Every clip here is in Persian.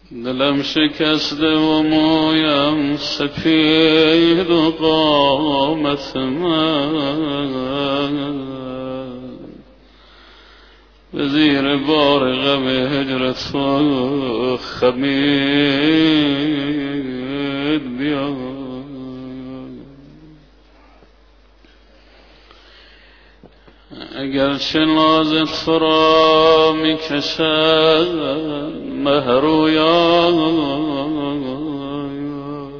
دلم شکسته و مویم سپید و قامت من به زیر بار غم هجرت و خمید بیا. اگرچه ناز تو را می کشد مهرویان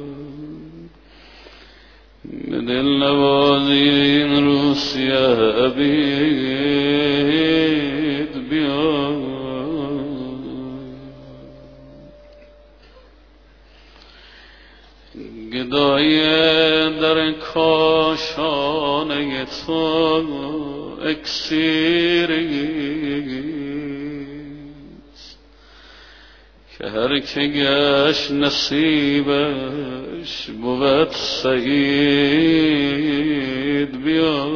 به دل نوازی این روسیه عبید بیا. گدای در کاشانه تو اکسیریست که هر که گشت نصیبش بود سعید بیا.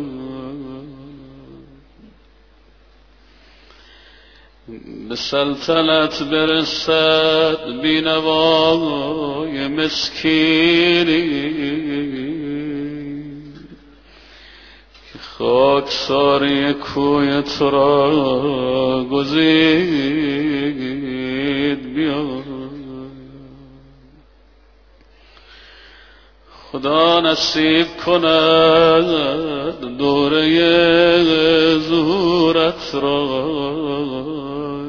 به سلطنت برسد بینوای مسکینی خاکساری کوی تو را گزید بیا. خدا نصیب کند دوره ظهورت را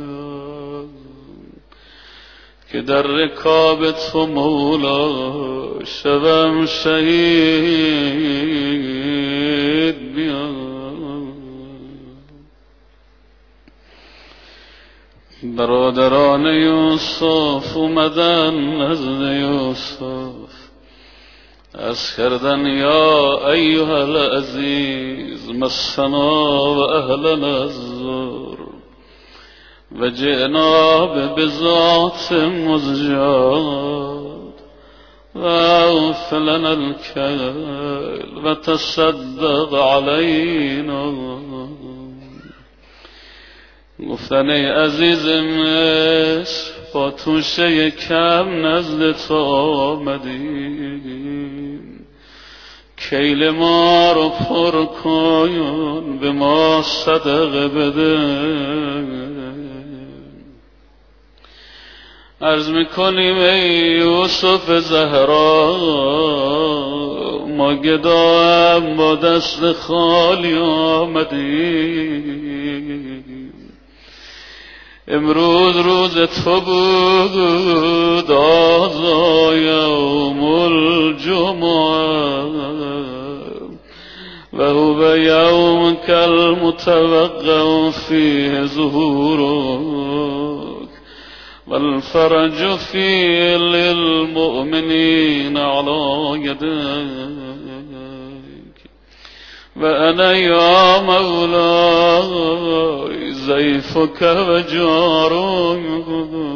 که در رکاب تو مولا شوم شهید بیا. برادران یوسف اومدن نزد یوسف از کردن یا ایها العزیز مسنا و اهلنا الضر و جئنا بذات مزجات و اغفر لنا الکیل و تصدق علینا. گفتن ای عزیز مصر با توشه کم نزد تو آمدیم، کیل ما رو پر کن به ما صدقه بده. عرض میکنیم ای یوسف زهرا ما گداهم با دست خالی آمدیم، امروز روز تو بود آزا یوم الجمعه و هو یوم کالمتوقع فیه ظهورک والفرج فیه للمؤمنین علی یدیک و انا یا مولای ضیفک و جارک.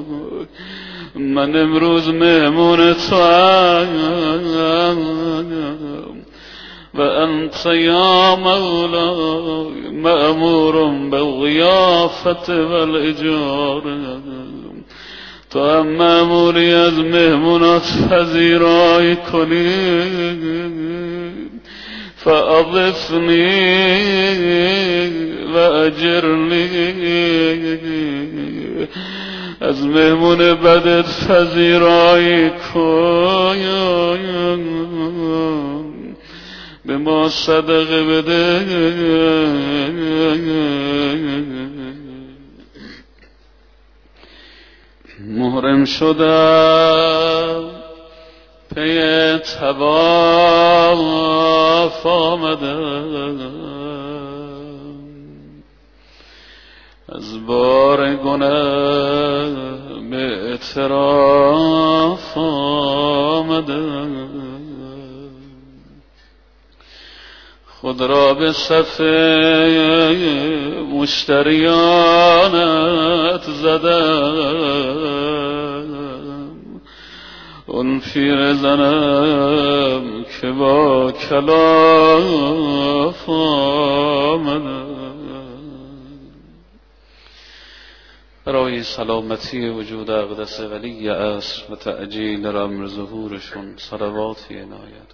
من امروز مهمون تو و انت یا مولای مأمور بالضیافت والاجاره. تو هم مأموری از مهمونات پذیرایی کنی فاضفنی و اجرنی، از مهمون بدت پذیرایی کن به ما صدقه بده. محرم شدم پی طواف آمدم، از بار گناه به اعتراف آمدم، خود را به صف مشتریانت زدم، اون پیر زنم که با کلاف آمدم. برای سلامتی وجود اقدس ولی عصر و تعجیل در امر ظهورشون صلواتی عنایت.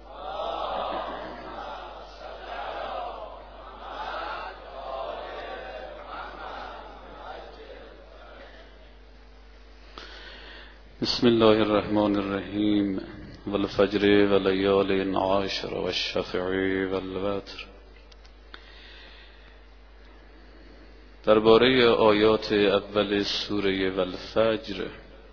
بسم الله الرحمن الرحیم والفجر ولیال عشر والشفع والوتر. درباره آیات اول سوره والفجر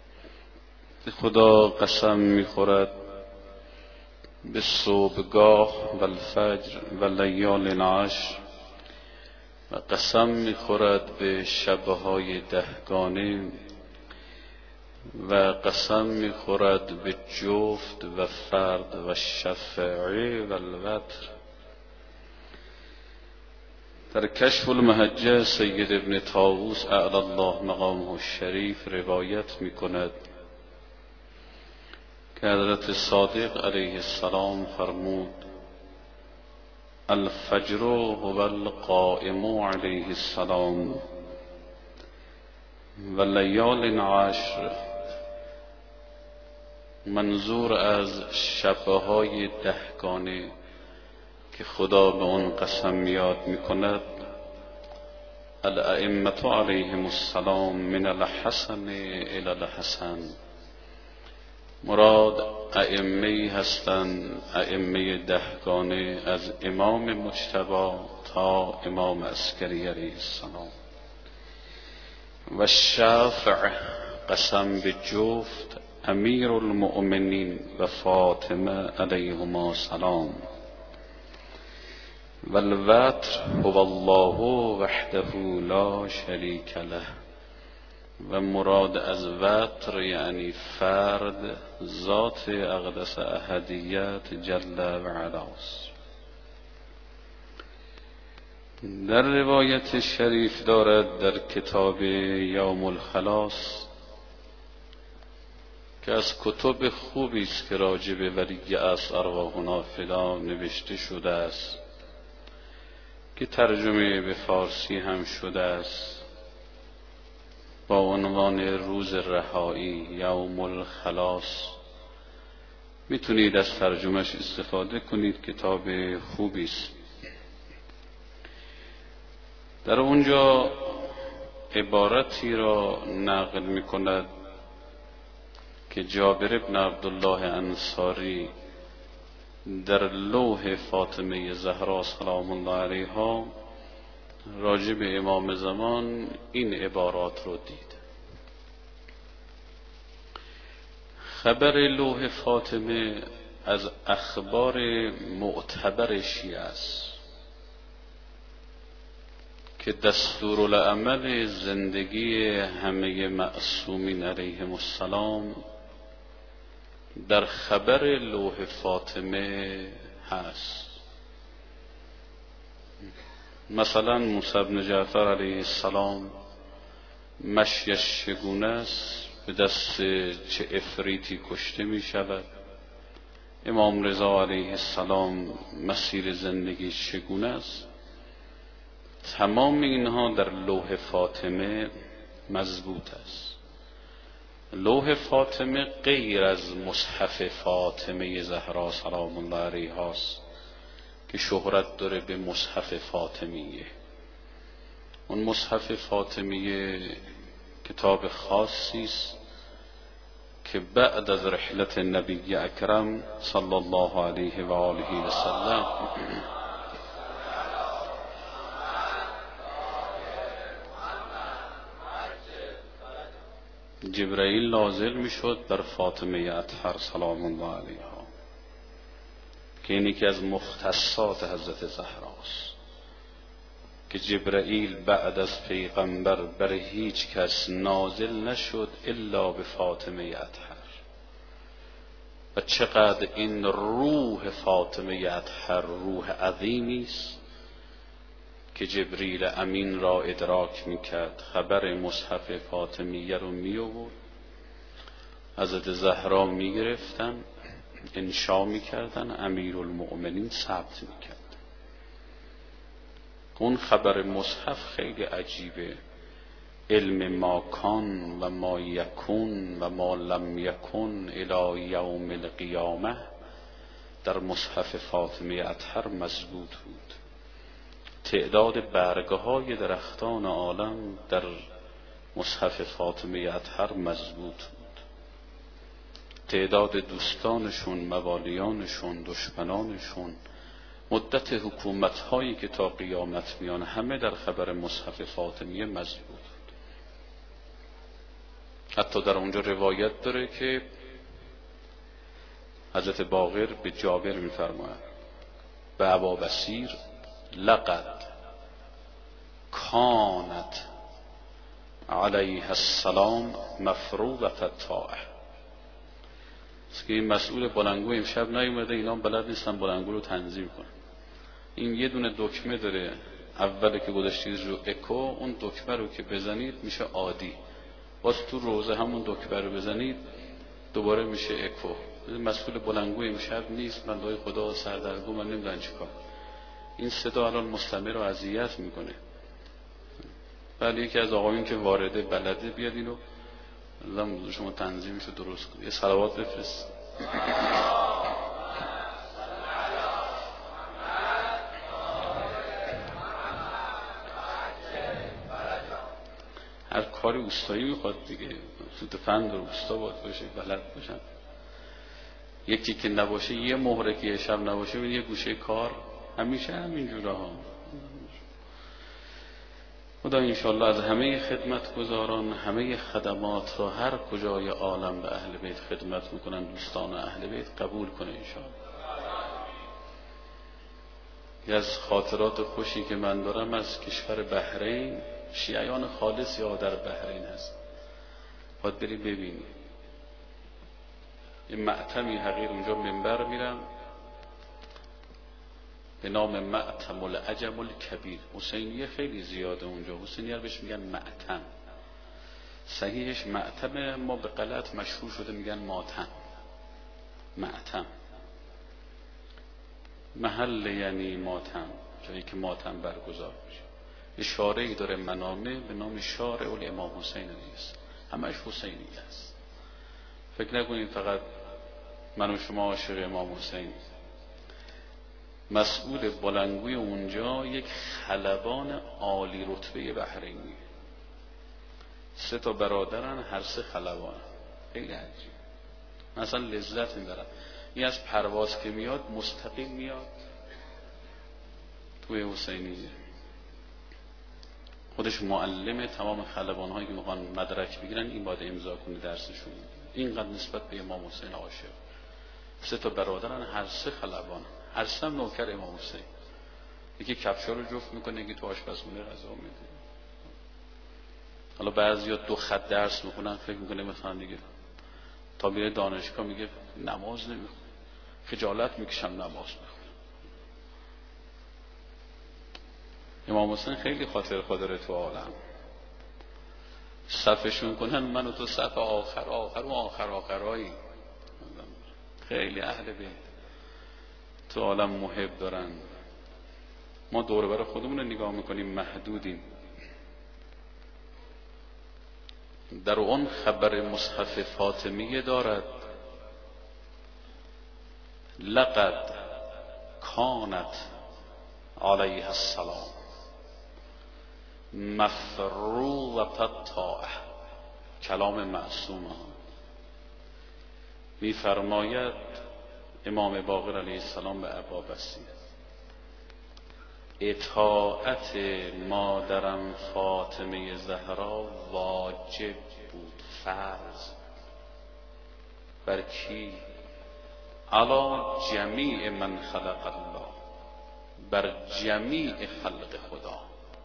خدا قسم می‌خورد به صبحگاه والفجر ولیال عشر و قسم می‌خورد به شب‌های دهگانه و قسم می‌خورد به جفت و فرد و شفع و الوتر. در کشف المحجه سید ابن طاووس اعلی الله مقامه الشریف روایت می‌کند که حضرت صادق علیه السلام فرمود الفجر هو القائم علیه السلام و لیال عشر. منظور از شبهای دهگانه که خدا به اون قسم میاد میکند الائمة علیهم السلام من الحسن الی الحسن. مراد ائمه هستند، ائمه دهگانه از امام مجتبی تا امام عسکری علیه السلام. و شفع قسم به جفت امیر المؤمنین و فاطمه علیهما السلام. و الوتر هو الله وحده لا شریک له. و مراد از وتر یعنی فرد ذات اقدس احدیت جل و علاست. در روایت شریف دارد در کتاب یوم الخلاص که از کتب خوبی است که راجع به ولی عصر ارواحنا فدا نوشته شده است که ترجمه به فارسی هم شده است با عنوان روز رهایی یوم الخلاص. میتونید از ترجمهش استفاده کنید، کتاب خوبی است. در اونجا عبارتی را نقل میکند که جابر بن عبدالله انصاری در لوح فاطمه زهرا سلام الله علیها راجع به امام زمان این عبارات رو دید. خبر لوح فاطمه از اخبار معتبر شیعه است که دستورالعمل زندگی همه معصومین علیهم السلام در خبر لوح فاطمه هست. مثلا موسی بن جعفر علیه السلام مشیش چگونه است، به دست چه افریتی کشته می شود. امام رضا علیه السلام مسیر زندگی چگونه است. تمام اینها در لوح فاطمه مضبوط است. لوح فاطمه غیر از مصحف فاطمه زهرا سلام الله علیها است که شهرت داره به مصحف فاطمیه. اون مصحف فاطمیه کتاب خاصی است که بعد از رحلت نبی اکرم صلی الله علیه و آله و سلم جبرائیل نازل میشد بر فاطمه اطهر سلام الله علیها که اینی که از مختصات حضرت زهراست که جبرائیل بعد از پیغمبر بر هیچ کس نازل نشد الا به فاطمه اطهر. و چقدر این روح فاطمه اطهر روح عظیمی است که جبریل امین را ادراک میکرد، خبر مصحف فاطمیه رو میآورد، حضرت زهرا میگرفتن، انشا میکردن، امیرالمؤمنین ثبت میکرد. اون خبر مصحف خیلی عجیبه علم ما کان و ما یکون و ما لم یکون الی یوم القیامه در مصحف فاطمه اطهر مضبوط بود. تعداد برگهای درختان عالم در مصحف فاطمه اطهر مضبوط بود. تعداد دوستانشون، موالیانشون، دشمنانشون، مدت حکومت‌هایی که تا قیامت میان، همه در خبر مصحف فاطمیه مضبوط بود. حتی در اونجا روایت داره که حضرت باقر به جابر می‌فرماید به ابا بصیر لقد کانت علیه السلام مفروضة الطاعه. که این مسئول بلنگو امشب نیومده، اینا بلد نیستن بلنگو رو تنظیم کنن. این یه دونه دکمه داره، اولی که گذاشتید رو اکو، اون دکمه رو که بزنید میشه عادی، باز تو روزه همون دکمه رو بزنید دوباره میشه اکو. مسئول بلنگو امشب نیست، من دعای خدا سردرگم، من نمیدونم چیکار. این صدا الان مستمع رو اذیت میکنه. ولی یکی از آقایون که وارده بلده بیاد اینو لازم شما تنظیمشو درست کنید. یه صلوات بفرست. هر کاری اوستایی میخواد دیگه، سود فن داره، اوستا باید باشه، بلد باشن. یکی که نباشه، یه مهره که یه شب نباشه، یه گوشه کار، همیشه همینجوره ها. خدا انشاءالله از همه خدمتگزاران همه خدمات را هر کجای عالم به اهل بیت خدمت میکنن دوستان اهل بیت قبول کنه انشاءالله. یکی از خاطرات خوشی که من دارم از کشور بحرین، شیعیان خالص یا در بحرین هست، باید بری ببینی. یه معتمی حقیر اونجا منبر میرم به نام معتم العجم الکبیر. حسینیه خیلی زیاده اونجا، حسینیه بهش میگن معتم، صحیحش معتمه، ما به غلط مشهور شده میگن ماتم. معتم محل یعنی ماتم، جایی که ماتم برگزار میشه. اشاره‌ای داره منامه به نام شارع الامام حسین نیست، همش حسینیه است. فکر نکنید فقط من و شما عاشق امام حسین. مسئول بلنگوی اونجا یک خلبان عالی رتبه بحرینی، 3 برادرن، هر 3 خلبان. خیلی عجیب، مثلا لذت میبرن. این از پرواز که میاد مستقیم میاد توی حسینیه، خودش معلم تمام خلبان هایی که میخوان مدرک بگیرن، این باید امضا کنه درسشون. اینقدر نسبت به امام حسین عاشق. 3 برادرن، هر 3 خلبان، هر 3 نوکر امام حسین. یکی کفشا رو جفت میکنه، یکی تو آشپزخونه غذا میده. حالا بعضیا 2 خط درس میخونن، فکر میکنه مثلا دیگه تا میره دانشگاه میگه نماز نمیخونه، خجالت میکشم نماز میخونه. امام حسین خیلی خاطر داره تو عالم. صفشون کنن من و تو صف آخر و آخرایی. خیلی اهل بیت تو عالم محب دارن. ما دور بر خودمون رو نگاه میکنیم محدودیم. در اون خبر مصحف فاطمیه دارد لقد کانت علیه السلام مفروضة الطاعه. کلام معصوم ها میفرماید امام باقر علیه السلام به ابا بصیر اطاعت مادرم فاطمه زهرا واجب بود، فرض. بر کی؟ علی جمیع من خلق الله، بر جمیع خلق خدا.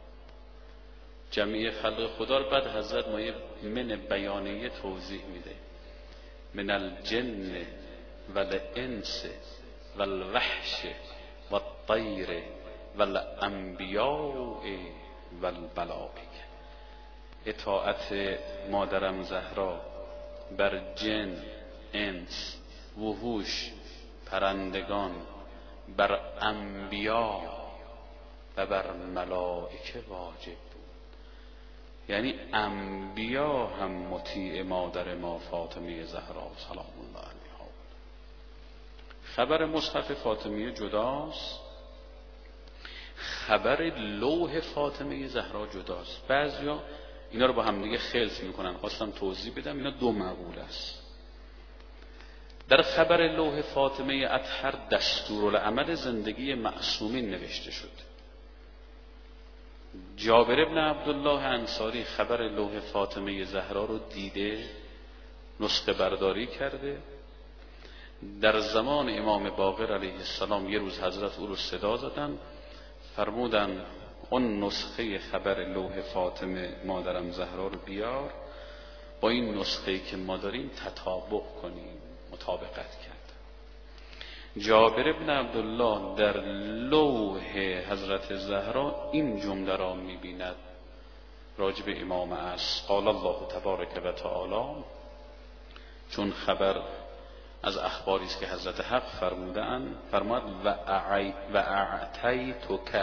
جمیع خلق خدا رو بعد حضرت ما من بیانیه توضیح میده. من الجن والانس والوحش والطیر والانبیاء والملائکه. اطاعت مادرم زهرا بر جن، انس، وحوش، پرندگان، بر انبیا و بر ملائکه واجب بود. یعنی انبیا هم مطیع مادر ما فاطمه زهرا سلام الله علیها. خبر مصحف فاطمیه جداست، خبر لوح فاطمه زهرا جداست. بعضیا اینا رو با هم دیگه خلط میکنن. خواستم توضیح بدم اینا دو مقوله است. در خبر لوح فاطمه اطهر دستورالعمل زندگی معصومین نوشته شد. جابر بن عبدالله انصاری خبر لوح فاطمه زهرا رو دیده، نسخه برداری کرده. در زمان امام باقر علیه السلام یه روز حضرت او رو صدا زدن، فرمودن اون نسخه خبر لوح فاطمه مادرم زهرا رو بیار، با این نسخه‌ای که ما داریم تطابق کنیم. مطابقت کرد. جابر بن عبدالله در لوح حضرت زهرا این جمله را می‌بیند راجب امام عصر: قال الله تبارک و تعالی، چون خبر از اخباری است که حضرت حق فرمودند، فرمود و اعطیتک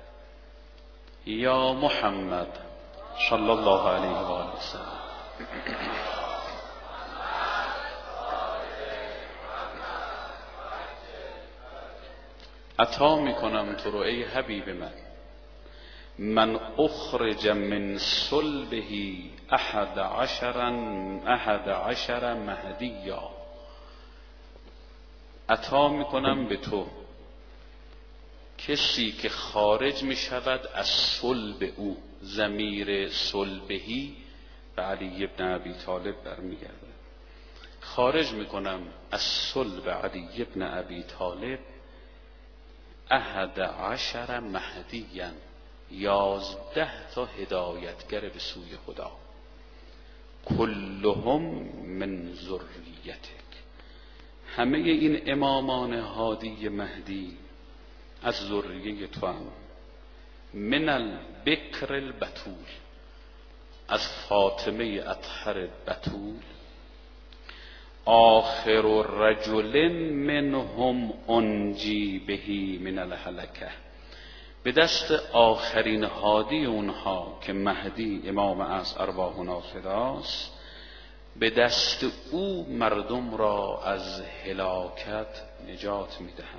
یا محمد صلی الله علیه و آله وسلم. عطا میکنم تو رو ای حبیب من اخرج من صلبه 11 مهدیا. عطا میکنم به تو کسی که خارج میشود از صلب او. ضمیر صلبهی به علی ابن ابی طالب برمیگرده. خارج میکنم از صلب علی ابن ابی طالب 11 مهدیا، 11 تا هدایتگر به سوی خدا. کلهم من ذریتک، همه این امامان هادی مهدی از ذریه تو هم. من البکر البتول، از فاطمه اطهر بتول. آخر رجل منهم انجی بهی من الهلکه، به دست آخرین هادی اونها که مهدی امام از ارواحنا فداست، به دست او مردم را از هلاکت نجات میدهم.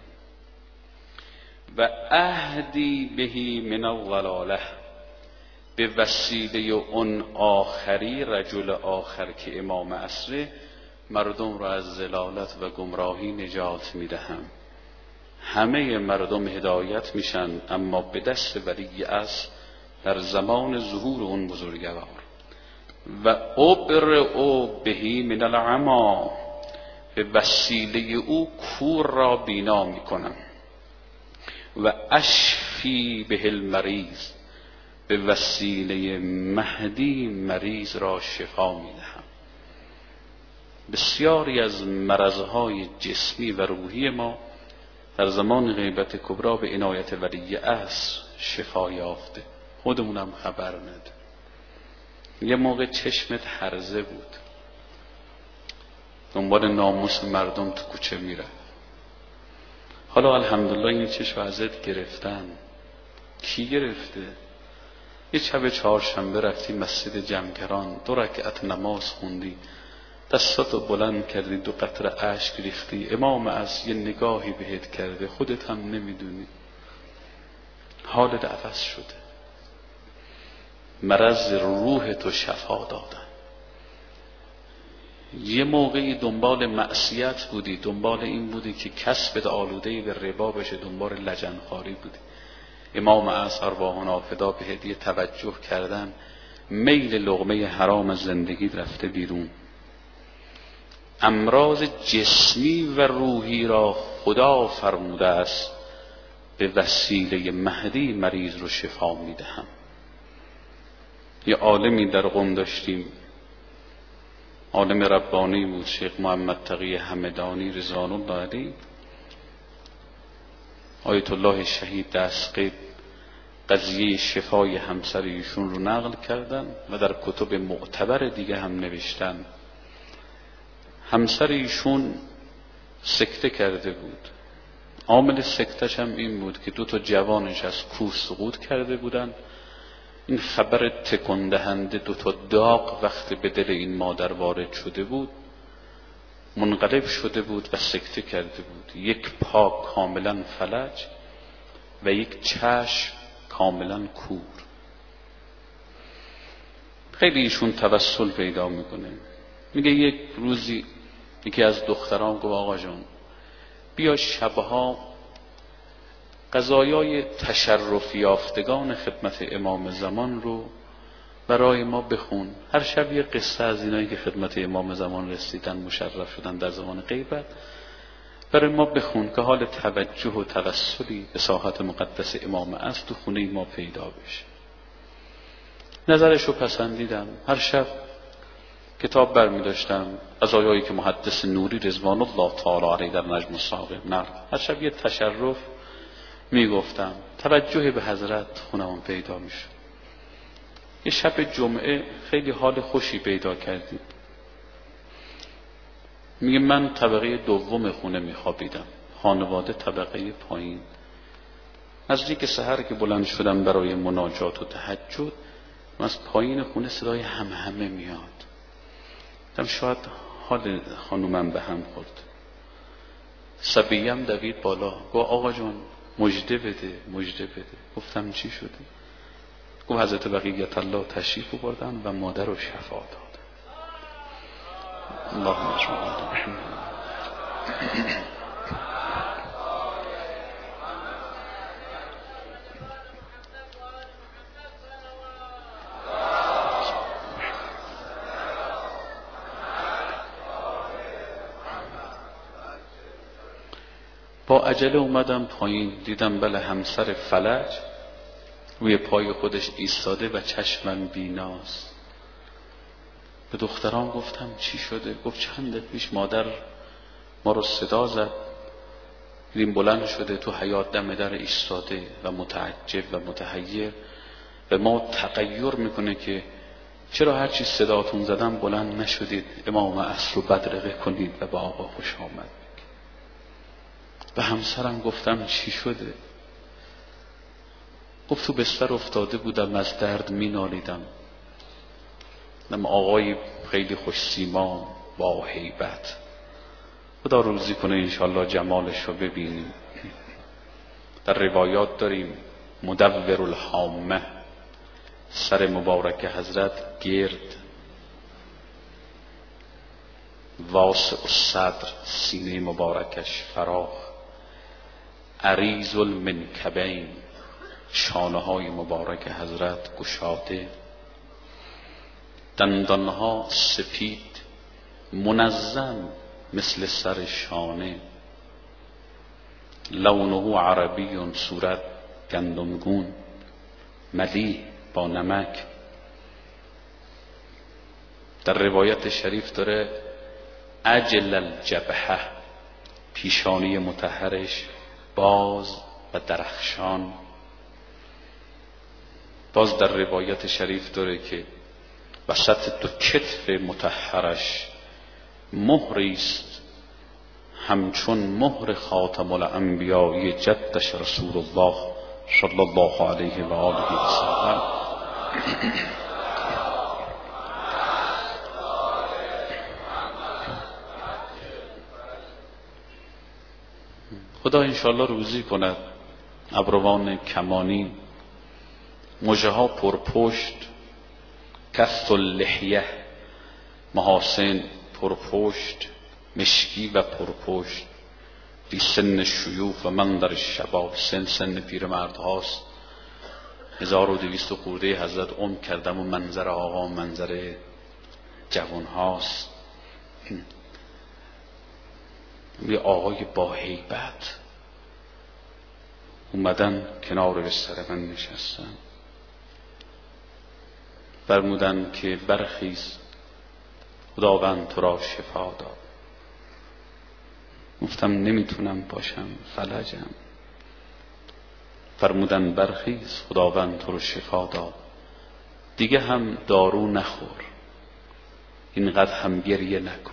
و اهدی بهی من الضلاله، به وسیله اون آخری رجل آخر که امام عصر، مردم را از ضلالت و گمراهی نجات میدهم. همه مردم هدایت میشن، اما به دست ولی عصر در زمان ظهور اون بزرگوار. و ابرئ بهی من العمی، به وسیله او کور را بینا میکنم. و اشفی به المریض، به وسیله مهدی مریض را شفا میدهم. بسیاری از مرضهای جسمی و روحی ما در زمان غیبت کبری به عنایت ولی عصر شفا یافته، خودمونم خبر نداریم. یه موقع چشمت هرزه بود، دنبال ناموس مردم تو کوچه میره، حالا الحمدلله این چشم ازت گرفتن. کی گرفته؟ یه شب چهارشنبه رفتی مسجد جمکران، 2 رکعت نماز خوندی، دستاتو بلند کردی، 2 قطره اشک ریختی، امام از یه نگاهی بهت کرده، خودت هم نمیدونی، حالت عوض شده. مرض روح تو شفا دادن. یه موقعی دنبال معصیت بودی، دنبال این بودی که کسبت آلودهی به ربا بشه، دنبال لجنخواری بودی، امام از ارواحنا فدا به هدیه توجه کردن، میل لقمه حرام از زندگی رفته بیرون. امراض جسمی و روحی را خدا فرموده است به وسیله مهدی مریض رو شفا میدهم. یه عالمی در قم داشتیم، عالم ربانی بود، شیخ محمد تقی همدانی رضوان الله علیه. آیت الله شهید دستقیب قضیه شفای همسر ایشون رو نقل کردن و در کتب معتبر دیگه هم نوشتن. همسر ایشون سکته کرده بود، عامل سکتش هم این بود که 2 تا جوانش از کوه سقوط کرده بودن، این خبر تکان دهنده، دوتا داغ وقتی به دل این مادر وارد شده بود، منقلب شده بود و سکته کرده بود. یک پا کاملا فلج و یک چشم کاملا کور. خیلی ایشون توسل پیدا میکنه. میگه یک روزی یکی از دختران گفت آقا جان بیا شبها قضایای تشرف یافتگان خدمت امام زمان رو برای ما بخون. هر شب یه قصه از اینایی که خدمت امام زمان رسیدن، مشرف شدن در زمان غیبت، برای ما بخون که حال توجه و توسلی به ساحت مقدس امام است تو خونه ما پیدا بشه. نظرشو پسندیدم. هر شب کتاب برمی داشتم از آیایی که محدث نوری رضوان الله تعالی علیه در نجم الثاقب نقل، هر شب یه تشرف می گفتم. توجه به حضرت خونمون پیدا میشه. یه شب جمعه خیلی حال خوشی پیدا کردیم. میگه من طبقه دوم خونه میخوابیدم، خانواده طبقه پایین. نزدیک سحر که بلند شدم برای مناجات و تهجد، از پایین خونه صدای همهمه میاد. دم شاید حال خانومم به هم خورد. صبیم دوید بالا، گفت آقا جان مژده بده، مژده بده. گفتم چی شده؟ گفت حضرت بقیت الله تشریف بردن و مادر رو شفا داد. اللهم اجمعنا. با عجله اومدم پایین، دیدم بله همسر فلج روی پای خودش ایستاده و چشمم بیناست. به دختران گفتم چی شده؟ گفت چند دقیقه پیش مادر ما رو صدا زد، دیدیم بلند شده تو حیاط دم در ایستاده و متعجب و متحیر و ما تغییر میکنه که چرا هرچی صداتون زدم بلند نشدید امام عصر رو بدرقه کنید و به آقا خوش آمد. به همسرم گفتم چی شده؟ گفت تو بستر افتاده بودم از درد می نالیدم. نم آقای خیلی خوش سیما با هیبت، خدا روزی کنه انشالله جمالش رو ببینیم. در روایات داریم مدور الحامه، سر مبارک حضرت گرد، واسع الصدر، سینه مبارکش فراخ، عریض المنکبین، شانه های مبارک حضرت گشاده، دندانها سپید منظم مثل سر شانه، لونه عربی، صورت گندمگون ملیح با نمک. در روایت شریف داره عجل الجبهه، پیشانی مطهرش باز و درخشان. باز در روایت شریف داره که وسط دو کتف مطهرش مهری است همچون مهر خاتم الانبیاء جدش رسول الله صلی الله علیه و آله و سلم. خدا انشالله روزی کند ابروان کمانی، مژه ها پرپشت، کث اللحیه، محاسن پرپشت، مشکی و پرپشت، فی سن شیوخ و من در شباب، سن پیرمرد هاست. 1200 خورده حضرت عمر کردم و منظر آقا منظر جوان هاست. یه آقای با هیبت اومدن کنار بستر من نشستن، فرمودن که برخیز خداوند تو را شفا داد. گفتم نمیتونم باشم، فلجم. فرمودن برخیز خداوند تو رو شفا داد، دیگه هم دارو نخور، اینقدر هم گریه نکن.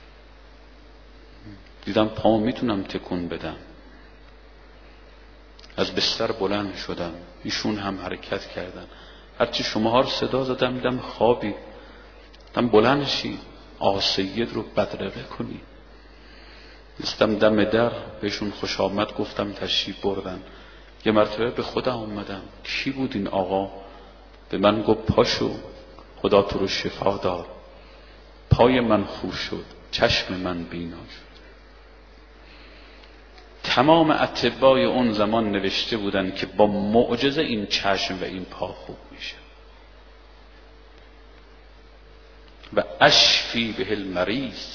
دیدم پا میتونم تکون بدم، از بستر بلند شدم، ایشون هم حرکت کردن. هرچی شماها رو صدا زدم دیدم خوابی، دیدم بلند شید آقا سید رو بدرقه کنی. استم دم در بهشون خوش آمد گفتم تشریف بردن. یه مرتبه به خودم اومدم کی بود این آقا؟ به من گفت پاشو خدا تو رو شفا داد. پای من خوب شد، چشم من بینا شد. تمام اطبای اون زمان نوشته بودن که با معجزه این چشم و این پا خوب میشه. و اشفی به المریض،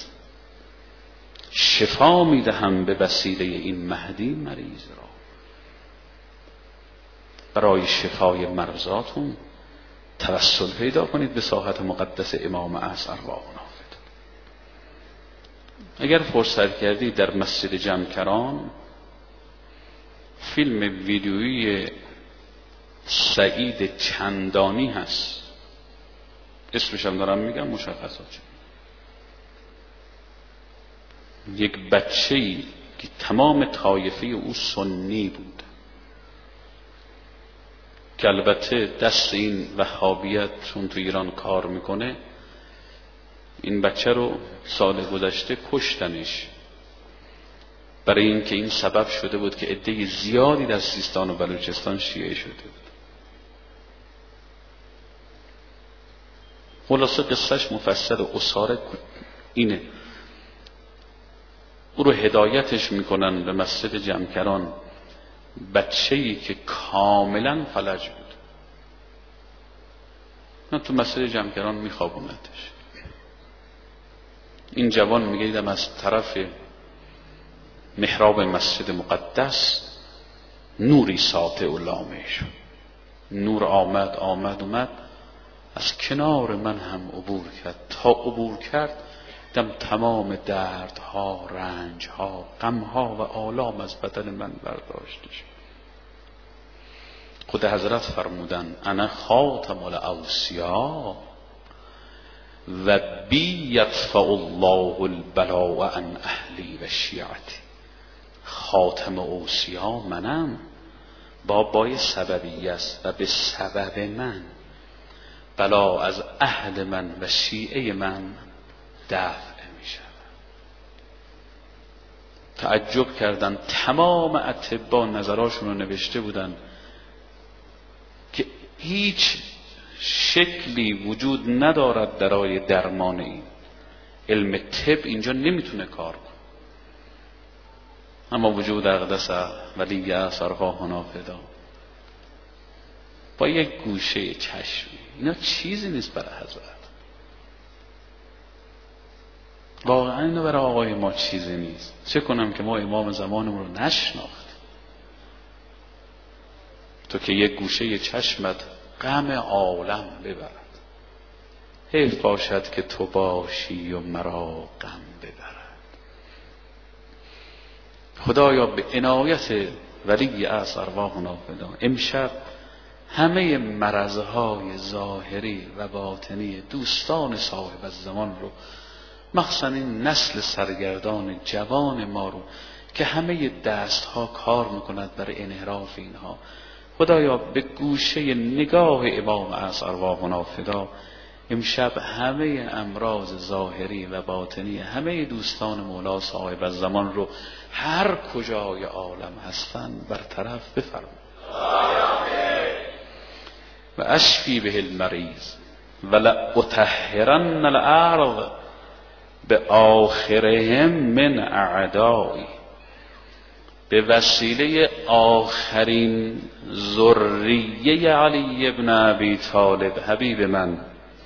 شفا میدهم به وسیله این مهدی مریض را. برای شفای مرضاتون توسل پیدا کنید به ساحت مقدس امام اعظم ارواح نافذ. اگر فرصت کردید در مسجد جمکران فیلم ویدیویی سعید چندانی هست، اسمش هم دارم میگم مشخصات. یک بچه‌ای که تمام طایفه او سنی بود که البته دست این وهابیت چون تو ایران کار میکنه، این بچه رو سال گذشته کشتنش برای اینکه این سبب شده بود که عده زیادی در سیستان و بلوچستان شیعه شده بود. خلاصه قصهش مفصل و اساره اینه. او رو هدایتش میکنن به مسجد جمکران، بچه‌ای که کاملا فلج بود. من تو مسجد جمکران میخوابوندش. این جوان میگه دیدم از طرف محراب مسجد مقدس نوری ساطع و لامع شد. نور آمد از کنار من هم عبور کرد. تا عبور کرد دیدم تمام دردها، رنجها، غمها و آلام از بدن من برداشته شد. خود حضرت فرمودن انا خاتم الاوصیا و بی یدفع الله البلاء عن اهلی و شیعتی. خاتم اوصیا منم، بابای سببی است و به سبب من بلا از اهل من و شیعه من دفع می شود. تعجب کردن. تمام اطباء نظراشون رو نوشته بودن که هیچ شکلی وجود ندارد برای درمان این. علم طب اینجا نمیتونه کار کنه. اما وجود اقدس ولی اثرها نافذا با یک گوشه چشمی، اینا چیزی نیست برای حضرت. واقعا اینو برای آقای ما چیزی نیست. چه کنم که ما امام زمانمون رو نشناخت. تو که یک گوشه چشمت غم عالم ببرد، حیف باشد که تو باشی و مرا غم ببرد. خدایا به عنایت ولی اعظم ارواح نافذا امشب همه مرضهای ظاهری و باطنی دوستان صاحب الزمان رو، مخصوصا این نسل سرگردان جوان ما رو که همه دستها کار میکند برای انحراف اینها، خدایا به گوشه نگاه امام اعظم ارواح نافذا امشب همه امراض ظاهری و باطنی همه دوستان مولا صاحب الزمان رو هر کجای عالم هستند برطرف بفرما. و اشفی به المریض ولأطهرن الارض به آخرهم من اعدایی. به وسیله آخرین ذریه علی ابن ابی طالب حبیب من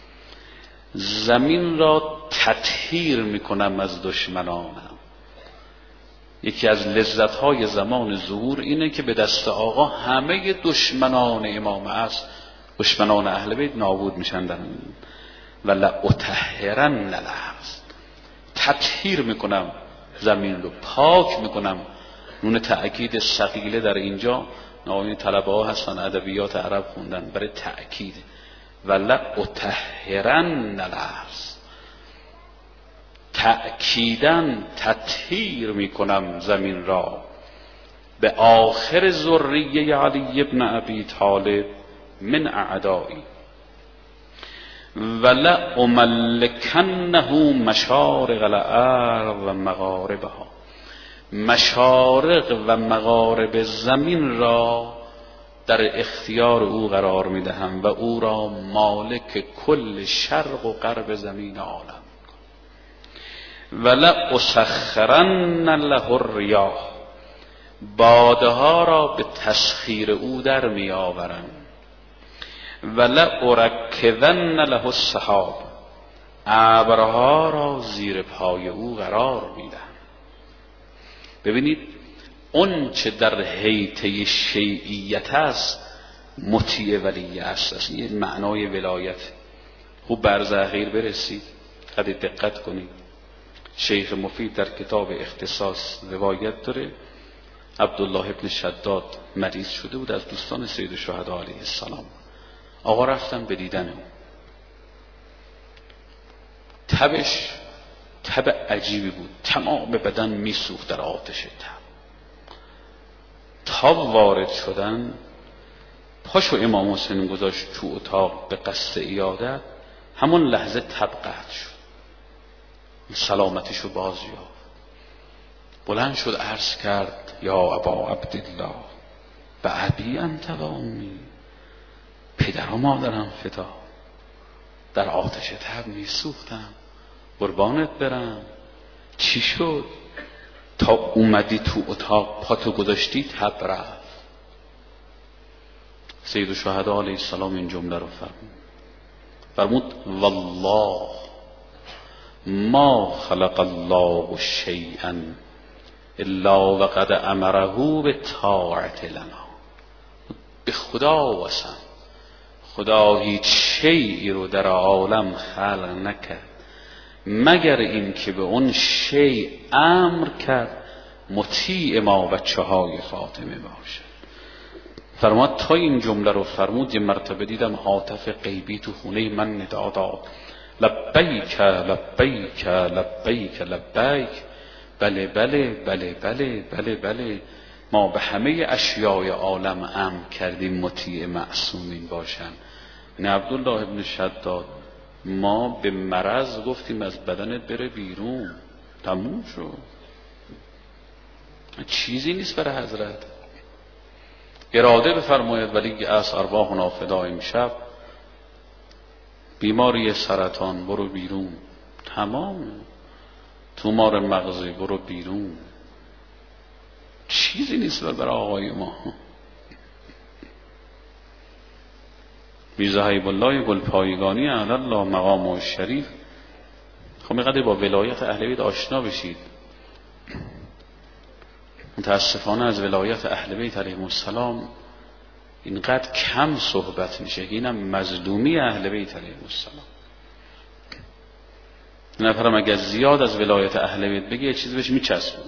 زمین را تطهیر میکنم از دشمنانم. یکی از لذتهای زمان ظهور اینه که به دست آقا همه دشمنان امام است، دشمنان اهل بیت نابود میشن. و لأطهرن الارض، تطهیر میکنم زمین رو، پاک میکنم. نون تأکید ثقیله در اینجا، ناوین طلبه ها هستن ادبیات عرب خوندن برای تأکید. و لأطهرن الارض، تأکیداً تطهیر میکنم زمین را. به آخر ذریه علی ابن ابی طالب من اعدایی ولا املکنه مشارق الارض و مغاربها، مشارق و مغارب زمین را در اختیار او قرار میدهم و او را مالک کل شرق و غرب زمین عالم. ولا اسخرن له الریاح، بادها را به تسخیر او در می آورم. ولا ارکذن له السحاب، ابرها را زیر پای او قرار میدم. ببینید اون چه در حیطه شیعیت است مطیع ولی اصل است. این معنای ولایت. خوب برز اخیر برسید، خیلی دقت کنید. شیخ مفید در کتاب اختصاص روایت داره عبدالله ابن شداد مریض شده بود، از دوستان سید الشهدا علیه السلام. آقا رفتن به دیدن او. تبش تب عجیبی بود، تمام بدن میسوخت در آتش تب. تا وارد شدن پاشو امام حسین گذاشت تو اتاق به قصد عیادت، همون لحظه تب قطع شد، سلامتشو باز یافت. بلند شد عرض کرد یا ابا عبدالله به ابی انت و امی، پدر و مادرم فدا، در آتش تب میسوختم، قربانت برم. چی شد تا اومدی تو اتاق پاتو گذاشتی تب رفت؟ سید الشهدا علیه السلام این جمله رو فرمود والله ما خلق الله شیئا الا وقد امره بالطاعة لنا. به خدا وسم، خدا هیچ شیئی رو در عالم خلق نکرد مگر این که به اون شیء امر کرد مطیع ما بچه های فاطمه باشه. فرمود تا این جمله رو فرمود یه مرتبه دیدم هاتف غیبی تو خونه من ندا داد لبیک لبیک لبیک لبیک، بله بله بله بله بله بله، ما به همه اشیای عالم امر کردیم مطیع معصومین باشن. نه عبدالله ابن شداد ما به مرض گفتیم از بدنت بره بیرون، تموم شد، چیزی نیست برای حضرت. اراده بفرماید ولی از ارواحنا فدا امشب، بیماری سرطان برو بیرون، تمام، تومار مغزی برو بیرون، چیزی نیست برای آقای ما. میرزا حبیب الله گلپایگانی اعلی الله مقامه شریف، خب اینقدر با ولایت اهل بیت آشنا بشید. متاسفانه از ولایت اهل بیت علیهم السلام اینقدر کم صحبت میشه، اینم مظلومی اهل بیت علیهم السلام. نفرم اگر زیاد از ولایت اهل بیت بگه یه چیزی بهش میچسبه.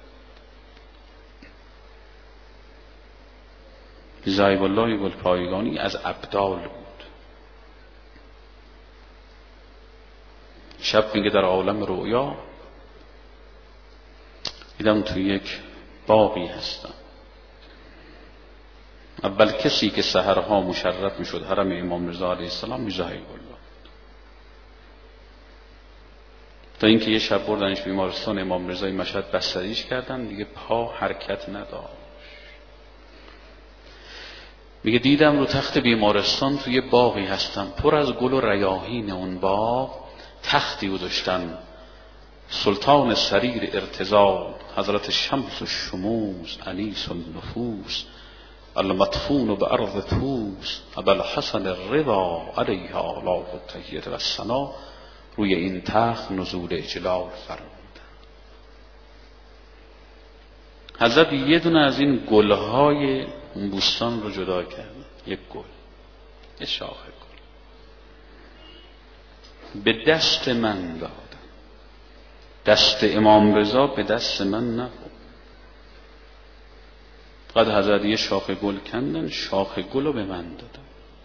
میرزا حبیب الله گلپایگانی از ابدال بود. شب میگه در عالم رؤیا دیدم تو یک باغی هستم. اول کسی که سحرها مشرف میشد حرم امام رضا علیه السلام میرزا حبیب الله، تا اینکه یه شب بردنش بیمارستان امام رضا مشهد بستریش کردن، دیگه پا حرکت نداشت. میگه دیدم رو تخت بیمارستان توی باغی هستم پر از گل و ریاحین اون باغ، تختی گذاشتن سلطان سریر ارتضا حضرت شمس الشموس انیس النفوس المدفون به ارض توس ابوالحسن الرضا علیه آلاف التحیه و الثنا، روی این تخت نزول اجلال فرمود. حضرت یه دونه از این گلهای اون بوستان رو جدا کرد، یک گل، یک شاخه گل به دست من دادن، دست امام رضا به دست من نبود. قد حضرت یه شاخه گل کندن، شاخه گل رو به من دادن.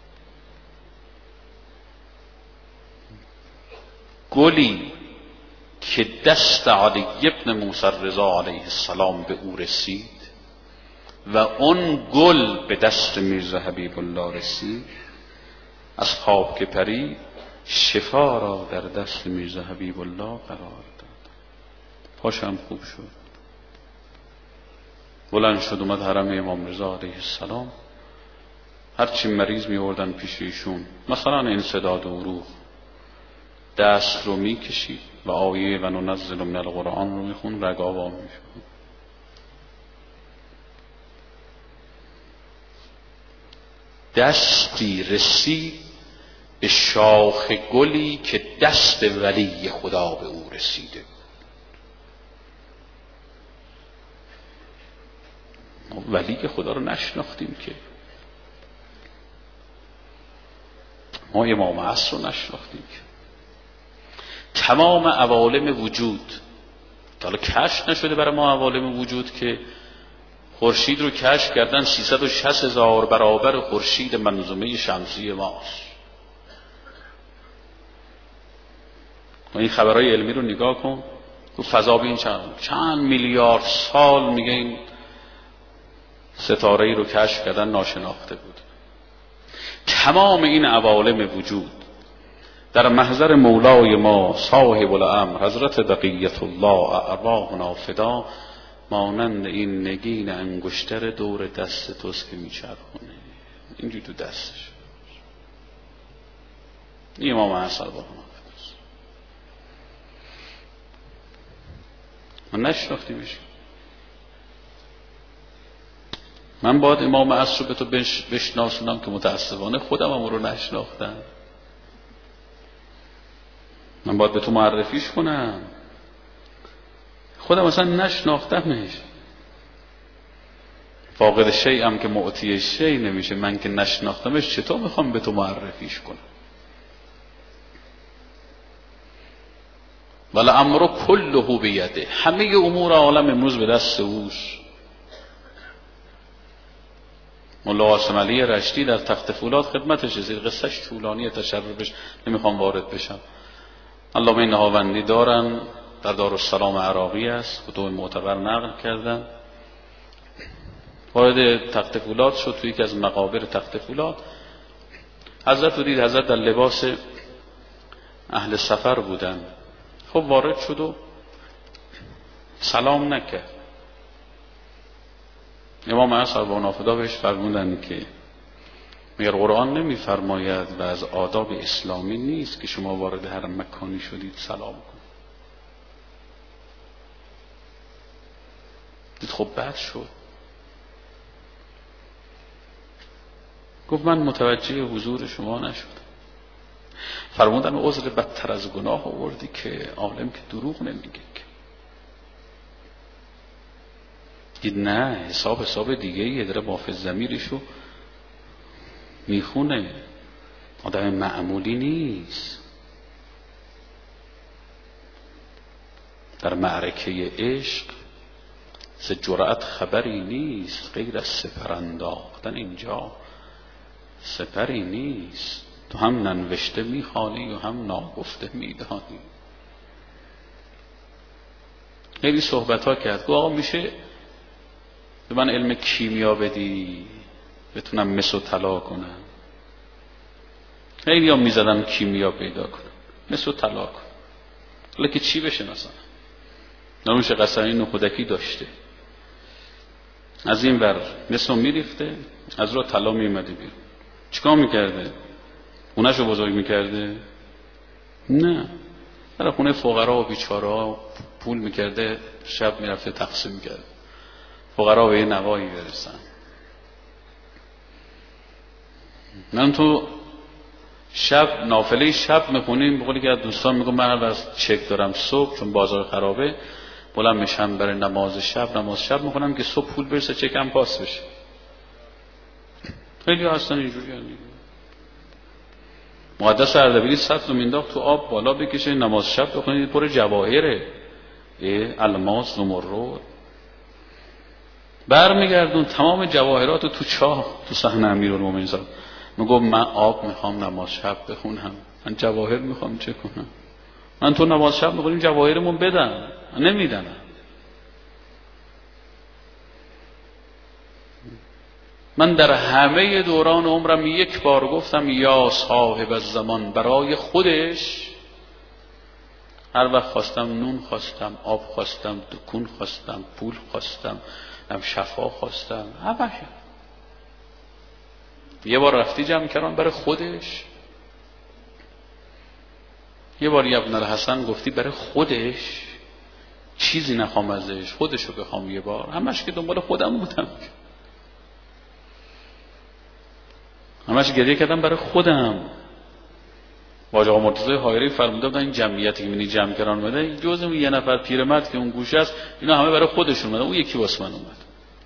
گلی که دست علی ابن موسی رضا علیه السلام به او رسید و اون گل به دست میرزا حبیب الله رسید، از خواب که پرید شفا را در دست میرزا حبیب الله قرار داد. پاشم خوب شد، بلند شد، اومد حرم امام رضا علیه السلام. هرچی مریض می آوردن پیش ایشون، مثلا انسداد و عروق، دست رو می کشید و آیه و ننزل من القرآن رو می خون، رگا وا می شد. دستی رسید به شاخ گلی که دست ولی خدا به او رسیده. ولی خدا رو نشناختیم که، ما امام عصر رو نشناختیم که. تمام عوالم وجود، حالا کشف نشده برای ما عوالم وجود که خورشید رو کشف کردن 360,000 برابر خورشید منظومه شمسی ماست. و این خبرهای علمی رو نگاه کن، تو فضا بین چند میلیارد سال میگه این ستاره‌ای رو کشف کردن، ناشناخته بود. تمام این عوالم وجود در محضر مولای ما صاحب الامر حضرت بقیت الله ارواحنا فدا مانند این نگین انگشتر دور دست توست که میچرخونه، اینجوری تو دستش. این امام عصر با ما نشناختیمش. من باید امام عصر رو به تو بشناسونم که متاسفانه خودم هم رو نشناختم. من باید به تو معرفیش کنم، خودم اصلا نشناختمش. فاقد شیء که معطی شیء نمیشه، من که نشناختمش چطور میخوام به تو معرفیش کنم؟ ولی امر کله بیده، همه امور عالم امروز به دست اوست. مولا قاسم علی رشتی در تخت فولاد خدمتش، زیر قصهش طولانیه، تشربش نمیخوام وارد بشم. علامه نهاوندی دارن، در دارالسلام عراقی است، کتب معتبر نقل کردن. وارد تخت فولاد شد، توی یکی از مقابر تخت فولاد حضرت رو دید. حضرت در لباس اهل سفر بودن. خب وارد شد و سلام نکرد. امام عصر با نافدا بهش فرمودن که مگر قرآن نمیفرماید و از آداب اسلامی نیست که شما وارد هر مکانی شدید سلام کنید؟ دید خب بد شد. گفت من متوجه حضور شما نشدم. فرمودن عذر بدتر از گناه آوردی که عالم که دروغ نمیگه که. دید نه، حساب دیگه ایه، داره بافظ ضمیرشو میخونه، آدم معمولی نیست. در معرکه عشق ز جرأت خبری نیست، غیر از سپر انداختن اینجا سپری نیست. تو هم ننوشته میخوانی و هم ناگفته میدانی. خیلی صحبت ها کرد. گفت آقا میشه به من علم کیمیا بدی بتونم مس و طلا کنم؟ خیلی هم میزدم کیمیا پیدا کنم، مس و طلا کنم. حالا که چی بشه؟ مثلا نانوش قصری نخودکی داشته، از این ور مس رو میریخته، از رو طلا میمده بیرون. چیکار میکرده؟ خونه‌شو بزرگ میکرده؟ نه، برای خونه فقرا و بیچاره‌ها پول میکرده، شب میرفته تقسیم میکرده، فقرا به یه نوایی برسن. من تو شب نافله شب میخونیم، بقولی که از دوستان میگم من از چک دارم صبح، چون بازار خرابه بلند میشم برای نماز شب میخونم که صبح پول برسه چکم پاس بشه. خیلی هستن اینجوری هستن. مقدس اردبیلی سطل رو مینداخت تو آب بالا بکشه، نماز شب بخونید، پر جواهره، الماس، زمرد. برمیگردون تمام جواهرات تو چاه تو صحن امیرالمومنین زد. میگم من آب میخوام نماز شب بخونم، من جواهر میخوام چه کنم؟ من تو نماز شب میخونیم جواهرمون بدن، نمیدن. من در همه دوران عمرم یک بار گفتم یا صاحب الزمان برای خودش. هر وقت خواستم نون خواستم، آب خواستم، دکون خواستم، پول خواستم، شفا خواستم، همه. یه بار رفتی جمکران برای خودش؟ یه بار ابن الحسن گفتی برای خودش؟ چیزی نخوام ازش، خودشو بخوام. یه بار همش که دنبال خودم بودم، همش گریه کردم برای خودم. واج آقا مرتضی حایری فرموده بودن این جمعیتی که می‌بینی جمکران اومده جز اون یه نفر پیرمرد که اون گوشه است، اینا همه برای خودشون اومدن، اون یکی واسه من اومد.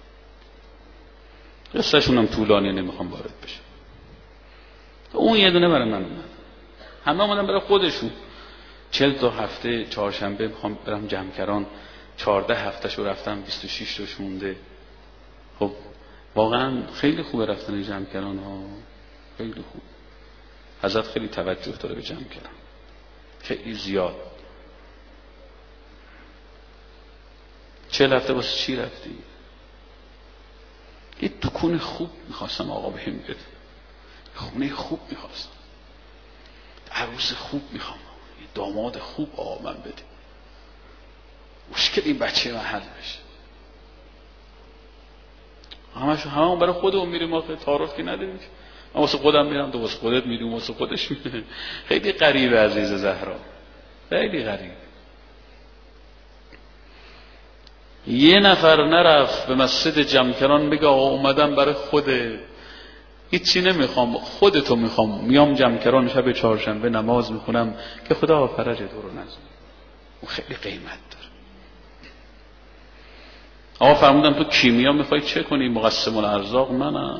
قصه‌شون هم طولانی، نمیخوام وارد بشم. اون یه دونه برای من اومد، همه اومدن برای خودشون. 40 تا هفته چهارشنبه میخوام برم جمکران، 14 هفتهشو رفتم، 26 تاش مونده. خب واقعا خیلی خوبه رفتن جمکران ها، خیلی خوب. حضرت خیلی توجه داره به جمکران، خیلی زیاد. 40 هفته واسه چی رفتی؟ یه دکون خوب میخواستم آقا بهم بده، خونه خوب میخواستم، عروس خوب میخوام، یه داماد خوب آقا من بده. مشکل این بچه من حل بشه. همه برای خودمون میریم، آخه تعارف که نداریم. من واسه خودم میرم، تو واسه خودت میری، واسه خودش میره. خیلی غریبه عزیز زهرا، خیلی غریبه. یه نفر نرفت به مسجد جمکران بگه آقا اومدم برای خوده، هیچی نمیخوام، خودتو میخوام، میام جمکران شب چهارشنبه نماز میخونم که خدا فرج تو رو نزد. اون خیلی قیمت داره. آقا فرمودن تو کیمیا میخوای چه کنی؟ مقسم الارزاق منم،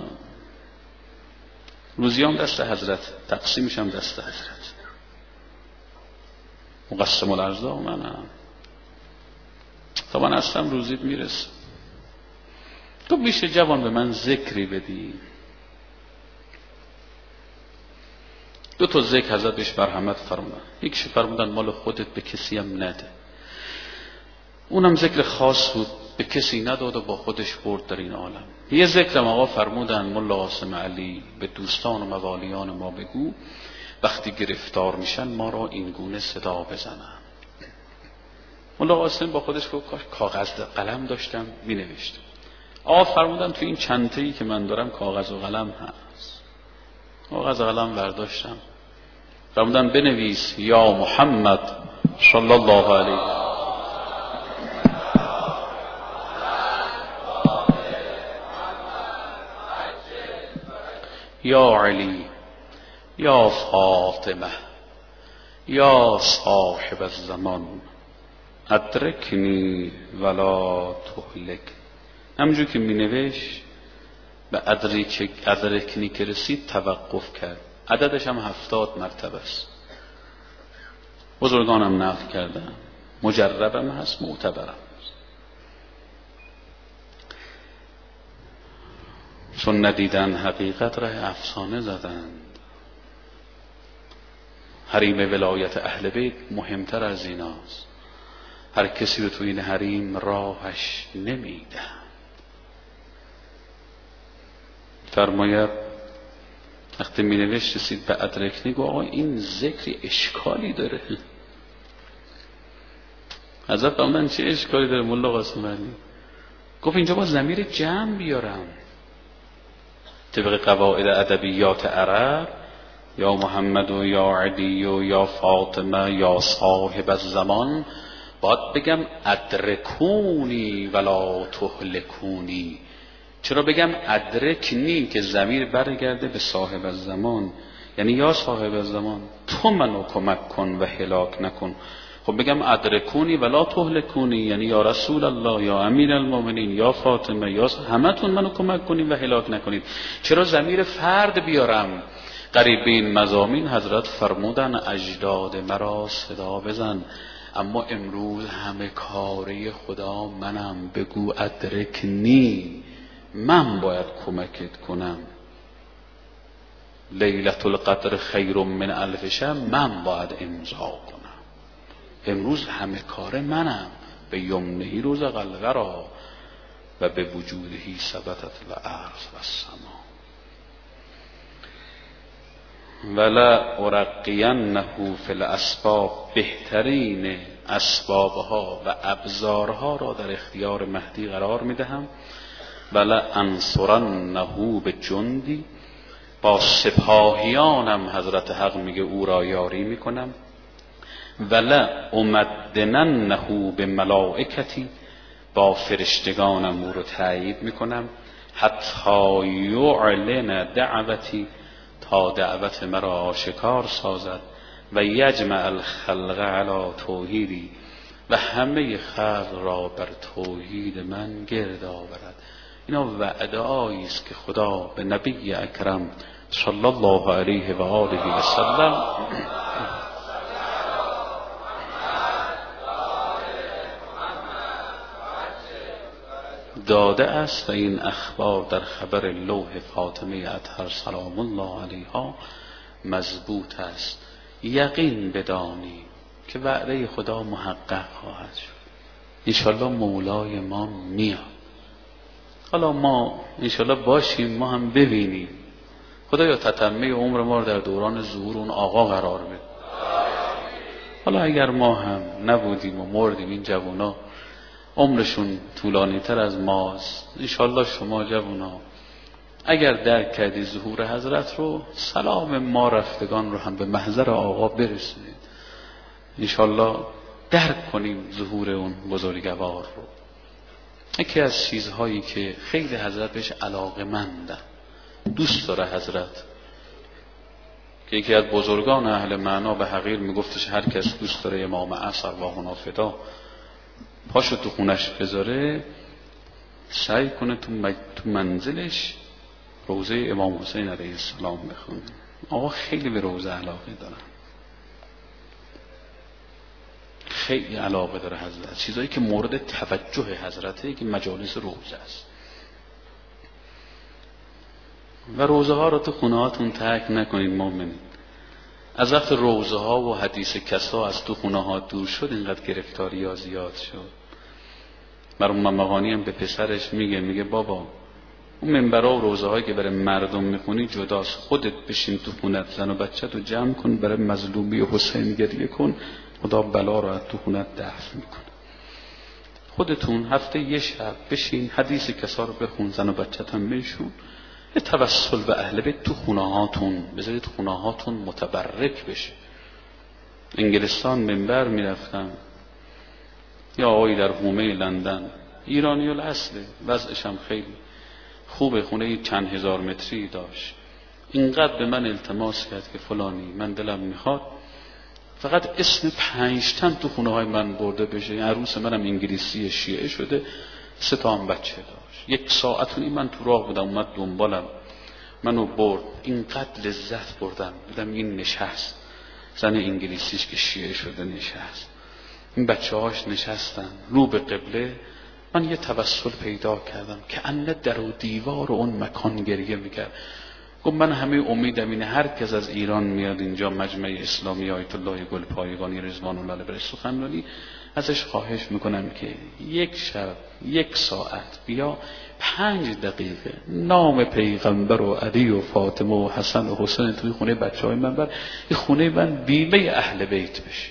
روزیام دست حضرت، تقسیم میشم دست حضرت، مقسم الارزاق منم. تا من هستم روزیت میرسه. تو میشه جوان به من ذکری بدی؟ 2 تا ذکر حضرت بهش مرحمت فرمودن. یکیش فرمودن مال خودت به کسی هم نده، اونم ذکر خاص بود، به کسی نداد و با خودش برد در این عالم. یه ذکرم آقا فرمودن ملا قاسم علی به دوستان و موالیان ما بگو وقتی گرفتار میشن ما را این گونه صدا بزنن. ملا قاسم با خودش گفت کاش کاغذ قلم داشتم مینوشتم. آقا فرمودن تو این چنته‌ای که من دارم کاغذ و قلم هست. کاغذ و قلم برداشتم، فرمودن بنویس یا محمد صلی الله علیه یا علی یا فاطمه یا صاحب الزمان ادرکنی ولا تهلک. همونجور که می نوشت به ادرکنی که رسید توقف کرد. عددش هم 70 مرتبه است. بزرگانم نقل کردن، مجربم هست، معتبرم هست. چون ندیدن حقیقت ره افسانه زدند. حریم ولایت اهل بیت مهمتر از ایناست. هر کسی رو تو این حریم راهش نمیده. فرماید وقتی می نوشت رسید به ادرکنی، گفت آقا این ذکر اشکالی داره. حضرت فرمودن چه اشکالی داره ملا قاسم علی؟ گفت اینجا با ضمیر جمع بیارم طبق قواعد ادبیات عرب، یا محمد و یا علی و یا فاطمه یا صاحب الزمان، باید بگم ادرکونی ولا تهلکونی. چرا بگم ادرکنی که ضمیر برگرده به صاحب الزمان، یعنی یا صاحب الزمان تو منو کمک کن و هلاک نکن. خب بگم ادرکونی ولا تهلکونی یعنی یا رسول الله یا امیر المؤمنین یا فاطمه یا همتون منو کمک کنید و هلاک نکنید. چرا ضمیر فرد بیارم؟ قریب این مضامین حضرت فرمودن اجداد مرا صدا بزن، اما امروز همه کاره خدا منم، بگو ادرکنی، من باید کمکت کنم. لیلة القدر خیر من الف شهر، من باید امضا کنم. امروز همه کاره منم، به یمنهی روز قلقرا. و به وجودهی ثبتت الارض و السما ولا ارقینه فی الاسباب. بهترین اسبابها و ابزارها را در اختیار مهدی قرار میدهم. ولا انصرنه به جندی، با سپاهیانم حضرت حق میگه او را یاری میکنم. ولا امدننه به ملائکتی، با فرشتگانم او رو تأیید میکنم. حتی یعلن دعوتی، تا دعوت مرا آشکار سازد. و یجمع الخلق علی توحیدی، و همه خلق را بر توحید من گرد آورد. اینا وعده‌ای است که خدا به نبی اکرم صلی الله علیه و آله و سلم داده است و این اخبار در خبر لوح فاطمه اطهر سلام الله علیها مضبوط است. یقین بدانیم که وعده خدا محقق خواهد شد. انشالله مولای ما میاد. حالا ما انشالله باشیم، ما هم ببینیم. خدایا تتمه عمر ما رو در دوران ظهور اون آقا قرار بده. حالا اگر ما هم نبودیم و مردیم، این جوانا عمرشون طولانی تر از ماست، انشالله شما جوانا اگر درک کردی ظهور حضرت رو، سلام ما رفتگان رو هم به محضر آقا برسونید. انشالله درک کنیم ظهور اون بزرگوار رو. یکی از چیزهایی که خیلی حضرت بهش علاقه‌مندن، دوست داره حضرت، که یکی از بزرگان اهل معنا به حقیر میگفتش هر کس دوست داره امام عصر و هنافدا پاشو تو خونش بذاره، سعی کنه تو منزلش روزه امام حسین علیه السلام بخونه. آقا خیلی به روزه علاقه دارن، خیلی علاقه داره حضرت. چیزایی که مورد توجه حضرته که مجالس روزه است. و روزه ها رو تو خونه هاتون ترک نکنید مؤمنین. از وقت روزه ها و حدیث کسا از تو خونه ها دور شد، اینقدر گرفتاری ها زیاد شد. مرحوم ممقانی هم به پسرش میگه بابا اون منبرها و روزه هایی که برای مردم میخونی جداست، خودت بشین تو خونت، زن و بچه تو جمع کن، برای مظلومی حسین گریه کن، خدا بلا رو از تو خونت دفع میکنه. خودتون هفته یه شب بشین حدیث کسا رو بخون، زن و بچه هم بشون، یه توسل به اهل بیت تو خونه هاتون بذارید، خونه هاتون متبرک بشه. انگلستان منبر میرفتم، یا آقایی در حومه لندن، ایرانی الاصله، وضعش هم خیلی خوبه، خونه چند هزار متری داشت. اینقدر به من التماس کرد که فلانی من دلم میخواد فقط اسم 5 تن تو خونه های من برده بشه. عروس منم انگلیسی شیعه شده، 3 تا هم بچه داشت. 1 ساعتونی من تو راه بودم، اومد دنبالم، منو برد. اینقدر لذت بردم، دیدم این نشست، زن انگلیسیش که شیعه شده نشست، این بچه هاش نشستن رو به قبله. من یه توسل پیدا کردم که انه در و دیوار اون مکان گریه میکرد. گفت من همه امیدم اینه هر کس از ایران میاد اینجا مجمع اسلامی آیت الله گلپایگانی رضوان الله علیه سخنرانی، ازش خواهش میکنم که یک شب 1 ساعت بیا 5 دقیقه نام پیغمبر و علی و فاطمه و حسن و حسین توی خونه بچه های من بر، این خونه من بیمه اهل بیت بشه.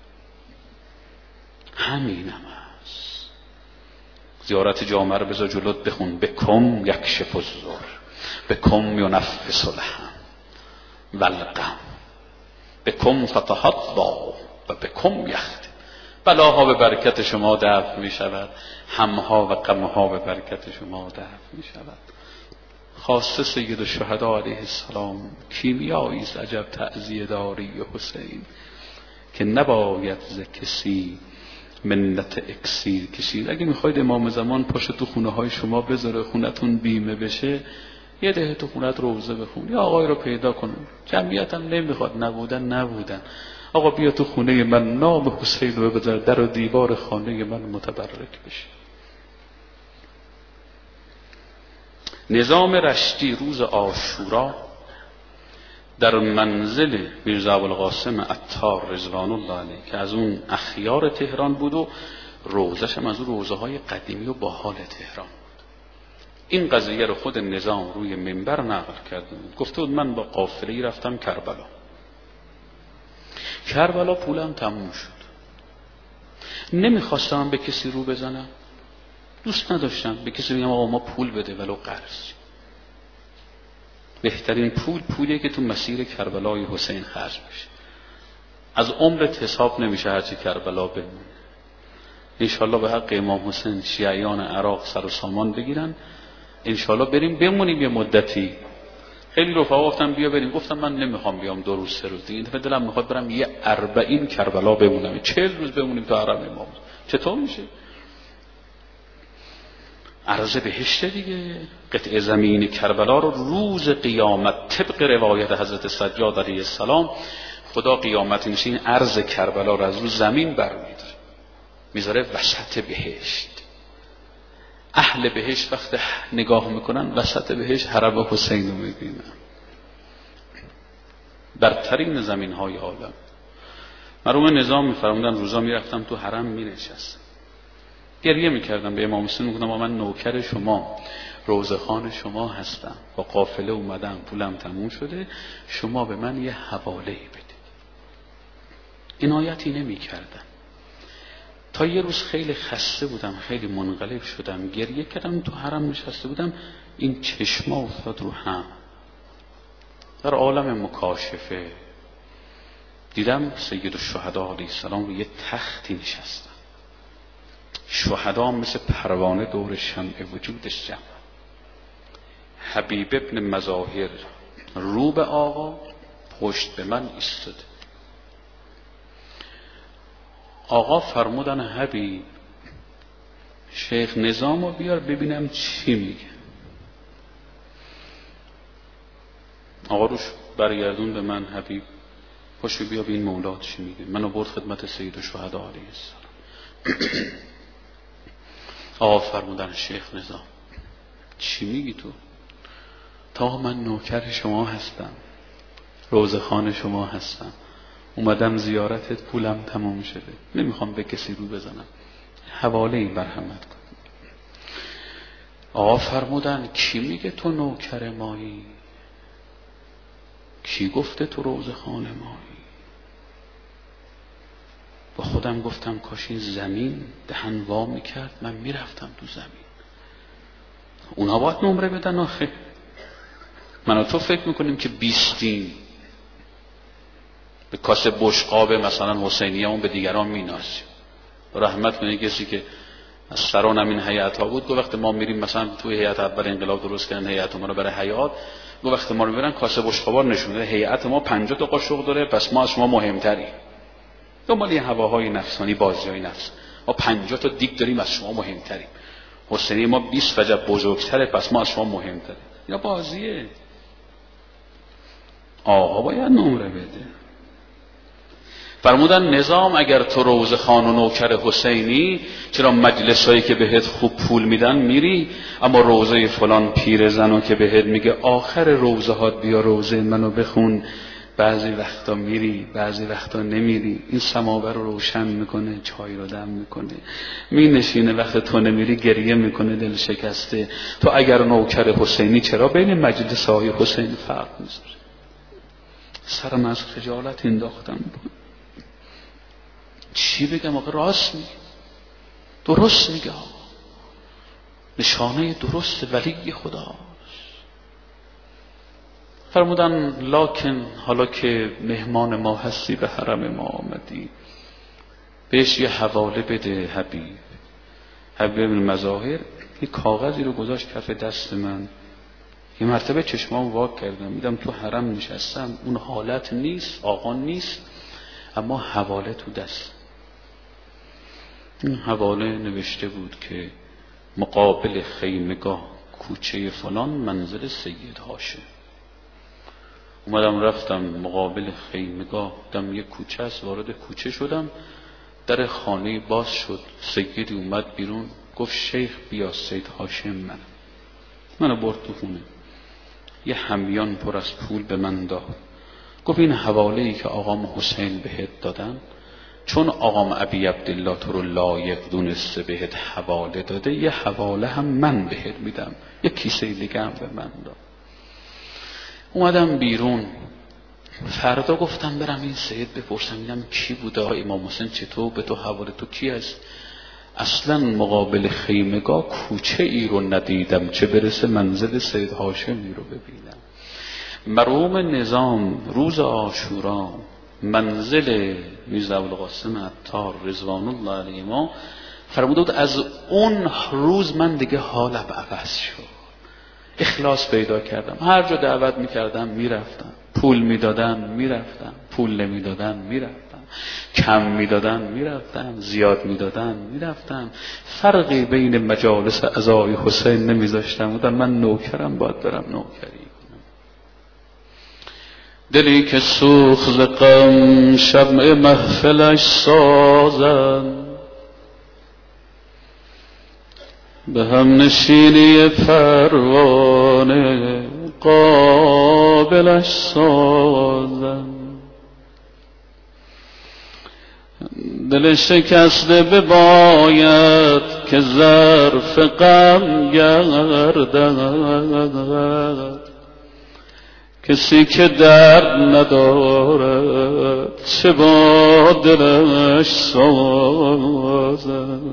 همینم هست. زیارت جامعه رو بذار جلوت بخون، بکم یکشف الضر، بکم ینفس الهم والغم، بکم فتح الله و بکم یختم. بلاها به برکت شما دفع می شود، همها و غمها به برکت شما دفع می شود. خواسته سید الشهدا علیه السلام کیمیایی است عجب تعزیه داری حسین، که نباید ز کسی منت اکسیر کشید. اگه میخواید امام زمان پاشه تو خونه های شما بذاره، خونتون بیمه بشه، یه ده تو خونت روزه بخون، یا آقای رو پیدا کن، جمعیت هم نمیخواد، نبودن آقا بیا تو خونه من نام حسین رو بذار، در و دیوار خانه من متبرک بشه. نظام رشتی روز عاشورا در منزل میرزا ابوالقاسم عطار رضوان الله علیه که از اون اخیار تهران بود و روزش هم از اون روزه های قدیمی و باحال تهران بود. این قضیه رو خود نظام روی منبر نقل کرده بود. گفته بود من با قافله‌ای رفتم کربلا پولم تموم شد، نمیخواستم به کسی رو بزنم، دوست نداشتم به کسی بگم آقا ما پول بده ولو قرض. بهترین پولیه که تو مسیر کربلای حسین خرج بشه. از عمرت حساب نمیشه هرچی کربلا بمونه. انشالله به حق امام حسین شیعیان عراق سر و سامان بگیرن، انشالله بریم بمونیم یه مدتی. خیلی رفقا گفتم بیا بریم، گفتم من نمیخوام بیام 2 روز 3 روز دیگه، این دفعه دلم میخواد برم یه 40 کربلا بمونم، 40 روز بمونیم تو حرم امام. چطور میشه؟ عرض بهشت دیگه. قطع زمین کربلا رو روز قیامت طبق روایت حضرت سجاد علیه السلام خدا قیامت نشین عرض کربلا رو از رو زمین برمی‌داره میذاره وسط بهشت. اهل بهشت وقت نگاه میکنن وسط بهشت حرم حسین رو میبینن، برترین زمین های عالم. مرحوم نظام میفرمودن روزا میرفتم تو حرم مینشستم گریه میکردم، به امام حسین میگفتم من نوکر شما روزخان شما هستم، با قافله اومدم پولم تموم شده، شما به من یه حواله‌ای بدید. عنایتی نمیکردن تا یه روز خیلی خسته بودم، خیلی منقلب شدم، گریه کردم، تو حرم نشسته بودم، این چشما افتاد رو هم. در عالم مکاشفه دیدم سید الشهدا علیه السلام رو یه تختی نشستن، شهدا مثل پروانه دور شمع وجودش جمع. حبیب ابن مظاهر رو به آقا، پشت به من ایستاده. آقا فرمودن حبیب شیخ نظامو بیار ببینم چی میگه. آقا روش برگردون به من، حبیب پشت بیا ببین مولا چی میگه. منو برد خدمت سید الشهدا علیه السلام. آقا فرمودن شیخ نظام چی میگی تو؟ تا من نوکر شما هستم، روزخان شما هستم، اومدم زیارتت، پولم تمام شده، نمیخوام به کسی رو بزنم، حواله‌ای مرحمت کن. آقا فرمودن کی میگه تو نوکر مایی؟ کی گفته تو روزخان مایی؟ با خودم گفتم کاش این زمین دهن وا میکرد من میرفتم تو زمین. اونا باید نمره بدن آخه. من و تو فکر میکنیم که 20یم به کاسه بشقاب مثلا حسینیه اون به دیگران میناسیم. رحمت کنه کسی که از سران همین هیئت ها بود، گفت وقت ما میریم مثلا توی هیئت اول انقلاب درست کردن هیئت ما رو برای حیات، گفت وقت ما رو میبرن کاسه بشقابا نشون میده هیئت ما 50 تا قاشق داره پس ما از شما مهمتریم. دنبال این هواهای نفسانی، بازیای نفس، ما 50 تا دیگ داریم از شما مهمتریم، حسینی ما 20 وجب بزرگتره پس ما از شما مهمتریم. یا بازیه. آقا باید نمره بده. فرمودن نظام اگر تو روزخان و نوکر حسینی، چرا مجلسایی که بهت خوب پول میدن میری، اما روزه فلان پیرزنو که بهت میگه آخر روزه هات بیا روزه منو بخون، بعضی وقتا میری بعضی وقتا نمیری. این سماور رو روشن میکنه، چای رو دم میکنه، مینشینه، وقت تو نمیری گریه میکنه دل شکسته. تو اگر نوکر حسینی چرا بین مجلس های حسین فرق میذاره؟ سرم از خجالت انداختم. چی بگم آقا؟ راست میگه، درست میگه آقا، نشانه درست ولی خدا. فرمودن لکن حالا که مهمان ما هستی به حرم ما آمدی، بهش یه حواله بده. حبیب بن مظاهر یه کاغذی رو گذاشت کف دست من، یه مرتبه چشمام وا کردم، دیدم تو حرم نشستم، اون حالت نیست، آقا نیست، اما حواله تو دست. این حواله نوشته بود که مقابل خیمگاه کوچه فلان منزل سید هاشم. اومدم رفتم مقابل خیمگاه، دیدم یه کوچه است، وارد کوچه شدم، در خانه باز شد، سیدی اومد بیرون، گفت شیخ بیا سید هاشم منو برد تو خونه، یه همیان پر از پول به من داد، گفت این حواله‌ای که آقام حسین بهت دادن چون آقام ابی عبدالله تو رو لایق دونسته بهت حواله داده، یه حواله هم من بهت میدم، یه کیسه دیگه هم به من داد. اومدم بیرون، فردا گفتم برم این سید بپرسم اینم کی بوده، امام حسین چطور به تو حواله، تو کی هست؟ اصلا مقابل خیمگاه کوچه ای رو ندیدم، چه برسه منزل سید هاشمی رو ببینم. مرحوم نظام روز عاشورا منزل میرزا ابوالقاسم عطار رضوان الله علیهما فرموده بود از اون روز من دیگه حالم عوض شد، اخلاص پیدا کردم، هر جا دعوت میکردم میرفتم، پول میدادن میرفتم، پول نمیدادن میرفتم، کم میدادن میرفتم، زیاد میدادن میرفتم، فرقی بین مجالس عزای حسین نمیذاشتم، بودم من نوکرم باید برم نوکری. دلی که سوخت ز غم شمع محفلش سازم، به هم نشینی پروانه قابلش سازم. دل شکسته بباید که ظرف غم گردد، کسی که درد ندارد چه با دلش سازد.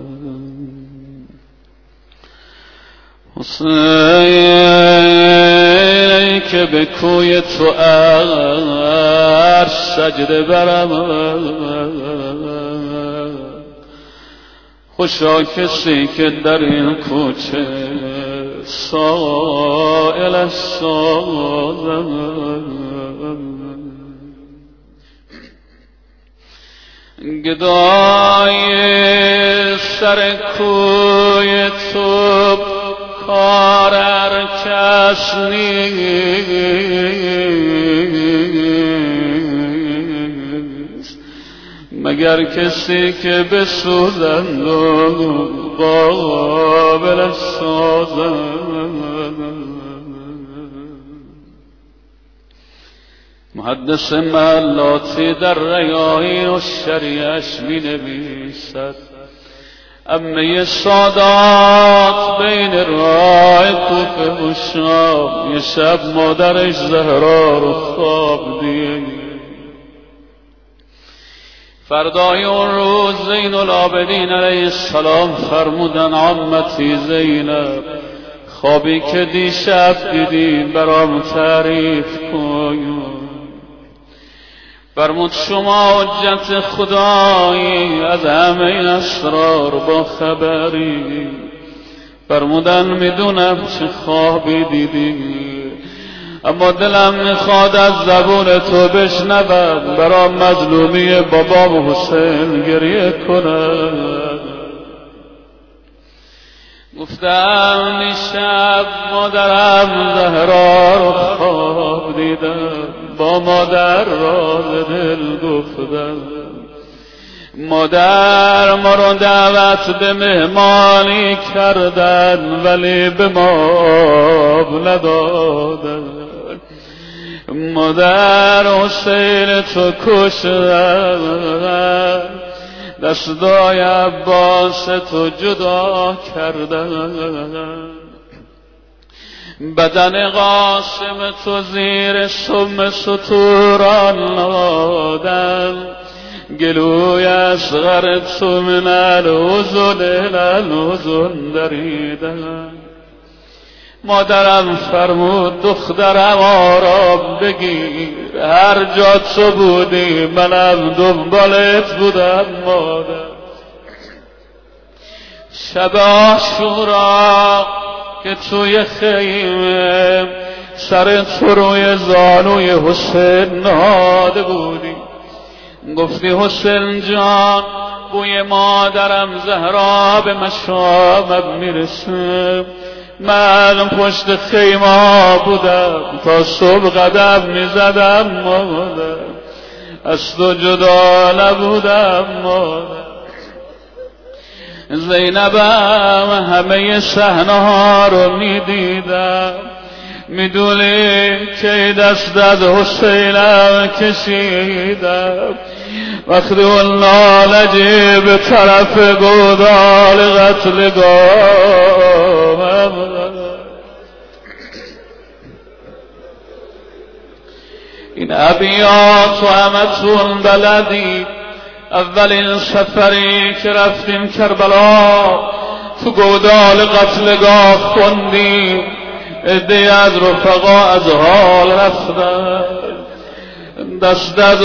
حسین که به کوی تو عرش سجده برم، خوشا کسی که در این کوچه سائلش سازم. گدای سر کوی تو کار هر کس نیست، مگر کسی که بسوزند و قابلش سازند. محدث ملاتی در ریاحی و شریعش می نویسد امه سادات بین راه کوفه و شام یه شب مادرش زهرا رو خواب دید. فردای اون روز زین العابدین علیه السلام فرمودن عمتی زینب خوابی که دیشب دیدی برام تعریف کن. فرمود شما حجت خدایی از همه این اسرار با خبری. فرمودن میدونم چه خوابی دیدی، اما دلم میخواد از زبون تو بشنوم برام مظلومی بابام حسین گریه کنم. گفتم نیشب مادرم زهرا رو خواب دیدم، با مادر راز دل گفتم. مادر ما رو دعوت به مهمانی کردن ولی به ما ندادن. مادر حسین تو کشتن، دستای عباس تو جدا کردن. بدن قاسم تو زیر سم ستوران نهادن، گلوی اصغر تو من الحزن دریدن. مادرم فرمود دخترم آرام بگیر، هر جا تو بودی منم دنبالت بودم. مادر شب عاشورا که توی خیمه سر تو روی زانوی حسین نهاده بودی، گفتی حسین جان بوی مادرم زهرا به مشامم میرسه. من پشت خیمه بودم تا صبح قدم میزدم مادر، از تو جدا نبودم مادر. زینبم همه صحنه ها رو میدیدم، میدونی که دست از حسینم کشیدم وقتی اون نالجی به طرف گودال قتلگاهم. این ابیات و همتون بلدی اولین سفری که رفتیم کربلا تو گودال قتلگاه خوندیم. عده‌ای از رفقا از حال رفتن دست از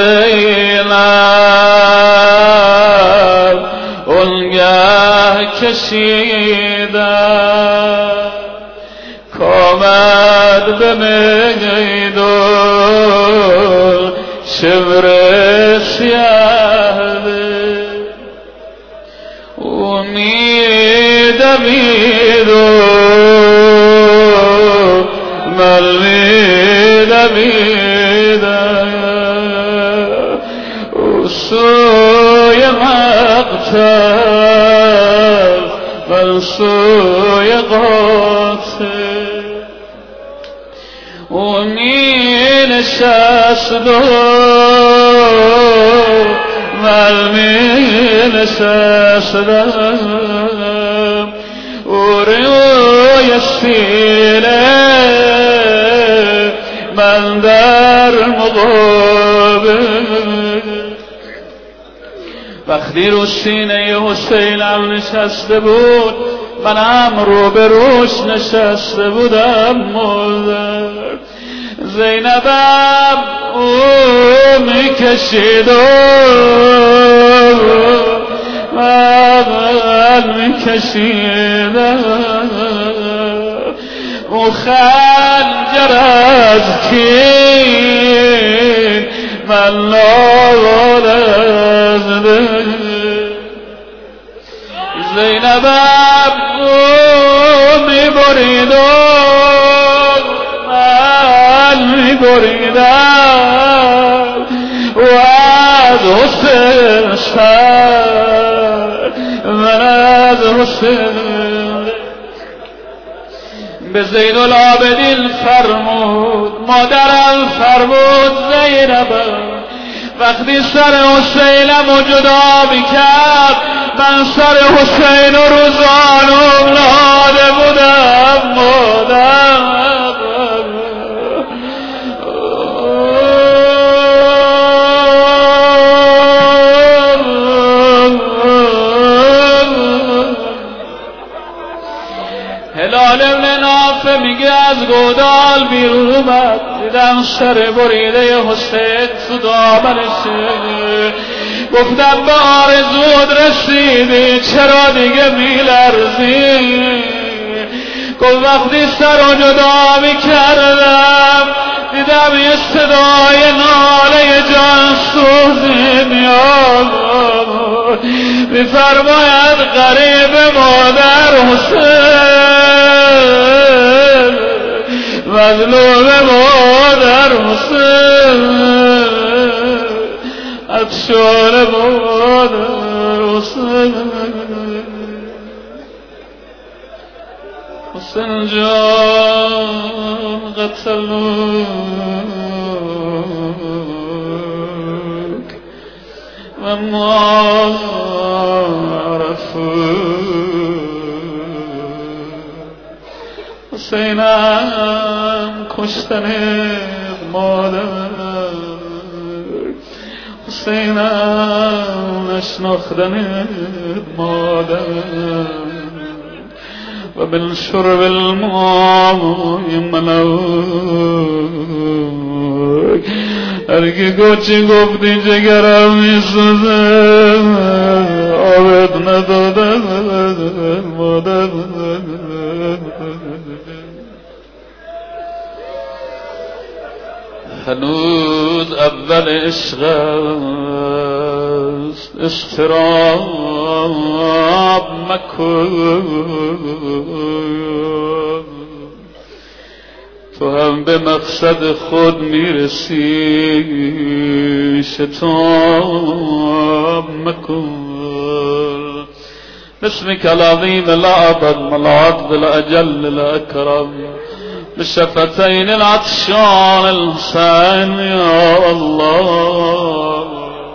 حسینم اونگه کشیدن کامد به میدون شبر سیاده و میدوید و مل میدوید و سوی مقتل و سوی قاتل و می نشست و مل می نشستم و روی سینه من در مقابل وقتی رو سینه حسینم نشسته بود منم رو به روش نشسته بودم مادر زینبم او میکشید و من میکشیدم و خنجر از کین من نالزده زینبم او میبرید و من میبریدم و از حسین سر من از حسین به زین العابدین فرمود مادرم فرمود زینبم وقتی سر حسینم رو جدا میکرد من سر حسین رو زانوم نهاده بودم مادرم هلال ابن نافع میگه از گودال بیرون اومد دیدم سر بریده حسین تو دامنشه گفتم به آرزود رسیدی چرا دیگه میلرزی گفت وقتی سر رو جدا میکردم دیدم یه صدای ناله جان سوزی میاد میفرماید غریب مادر حسین مظلوم مادر حسین افشار مادر حسین حسین جان قتلوک و ما حسینم کشتن مادر حسینم نشناختن مادر و بالشرب الماء ملوک هرگی گوچی گفتی جگرم میسوزه آبت نداده مادر هنوز اول عشق است اضطراب مکن تو هم به مقصد خود میرسی شتاب مکن اسمك العظيم الأعظم العقد الأجل الأكرم بشفتين العطشان الحسين يا الله.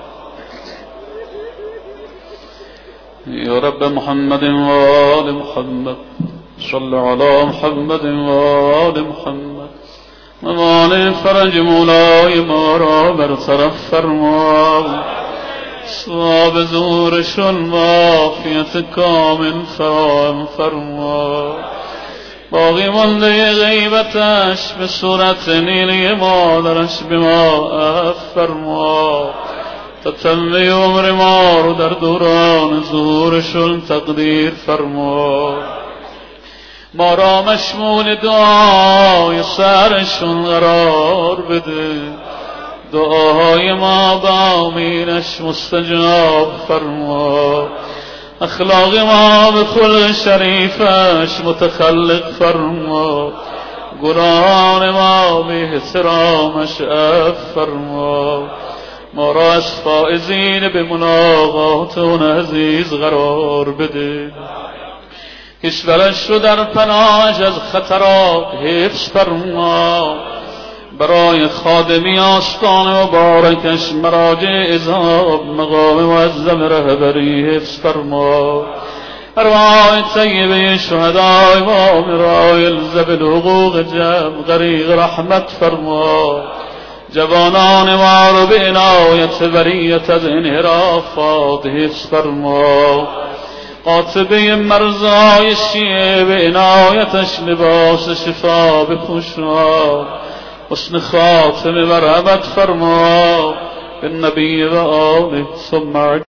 يا رب محمد وآل محمد صل على محمد وآل محمد. موالي فرج مولاي ما را برطرف فرما، صاب زورشون وعافیت کامل فراهم فرما. باقی مانده غیبتش به صورت نیلی مادرش به ما عفو فرما. تتم عمر ما رو در دوران ظهورشون تقدیر فرما. ما را مشمول دعای سرشون قرار بده، دعاهای ما با آمینش مستجاب فرما. اخلاق ما به خلق شریفش متخلق فرما. گناهان ما به احترامش عفو فرما. ما را از فائزین به ملاقات اون عزیز قرار بده. کشورش رو در پناهش از خطرات حفظ فرما. برای خادمی آستان مبارکش مراجع اذهاب مقام معظم رهبری حفظ فرما. ارواح طیبه شهدای ما مرایل زبل حقوق جمع غریق رحمت فرما. جوانان ما رو به عنایت بریت از انحرافات حفظ فرما. قاطبه مرزای شیعه به عنایتش لباس شفا بپوشان. حسن خاتمه و رحمت فرما. بالنبی و آله ثم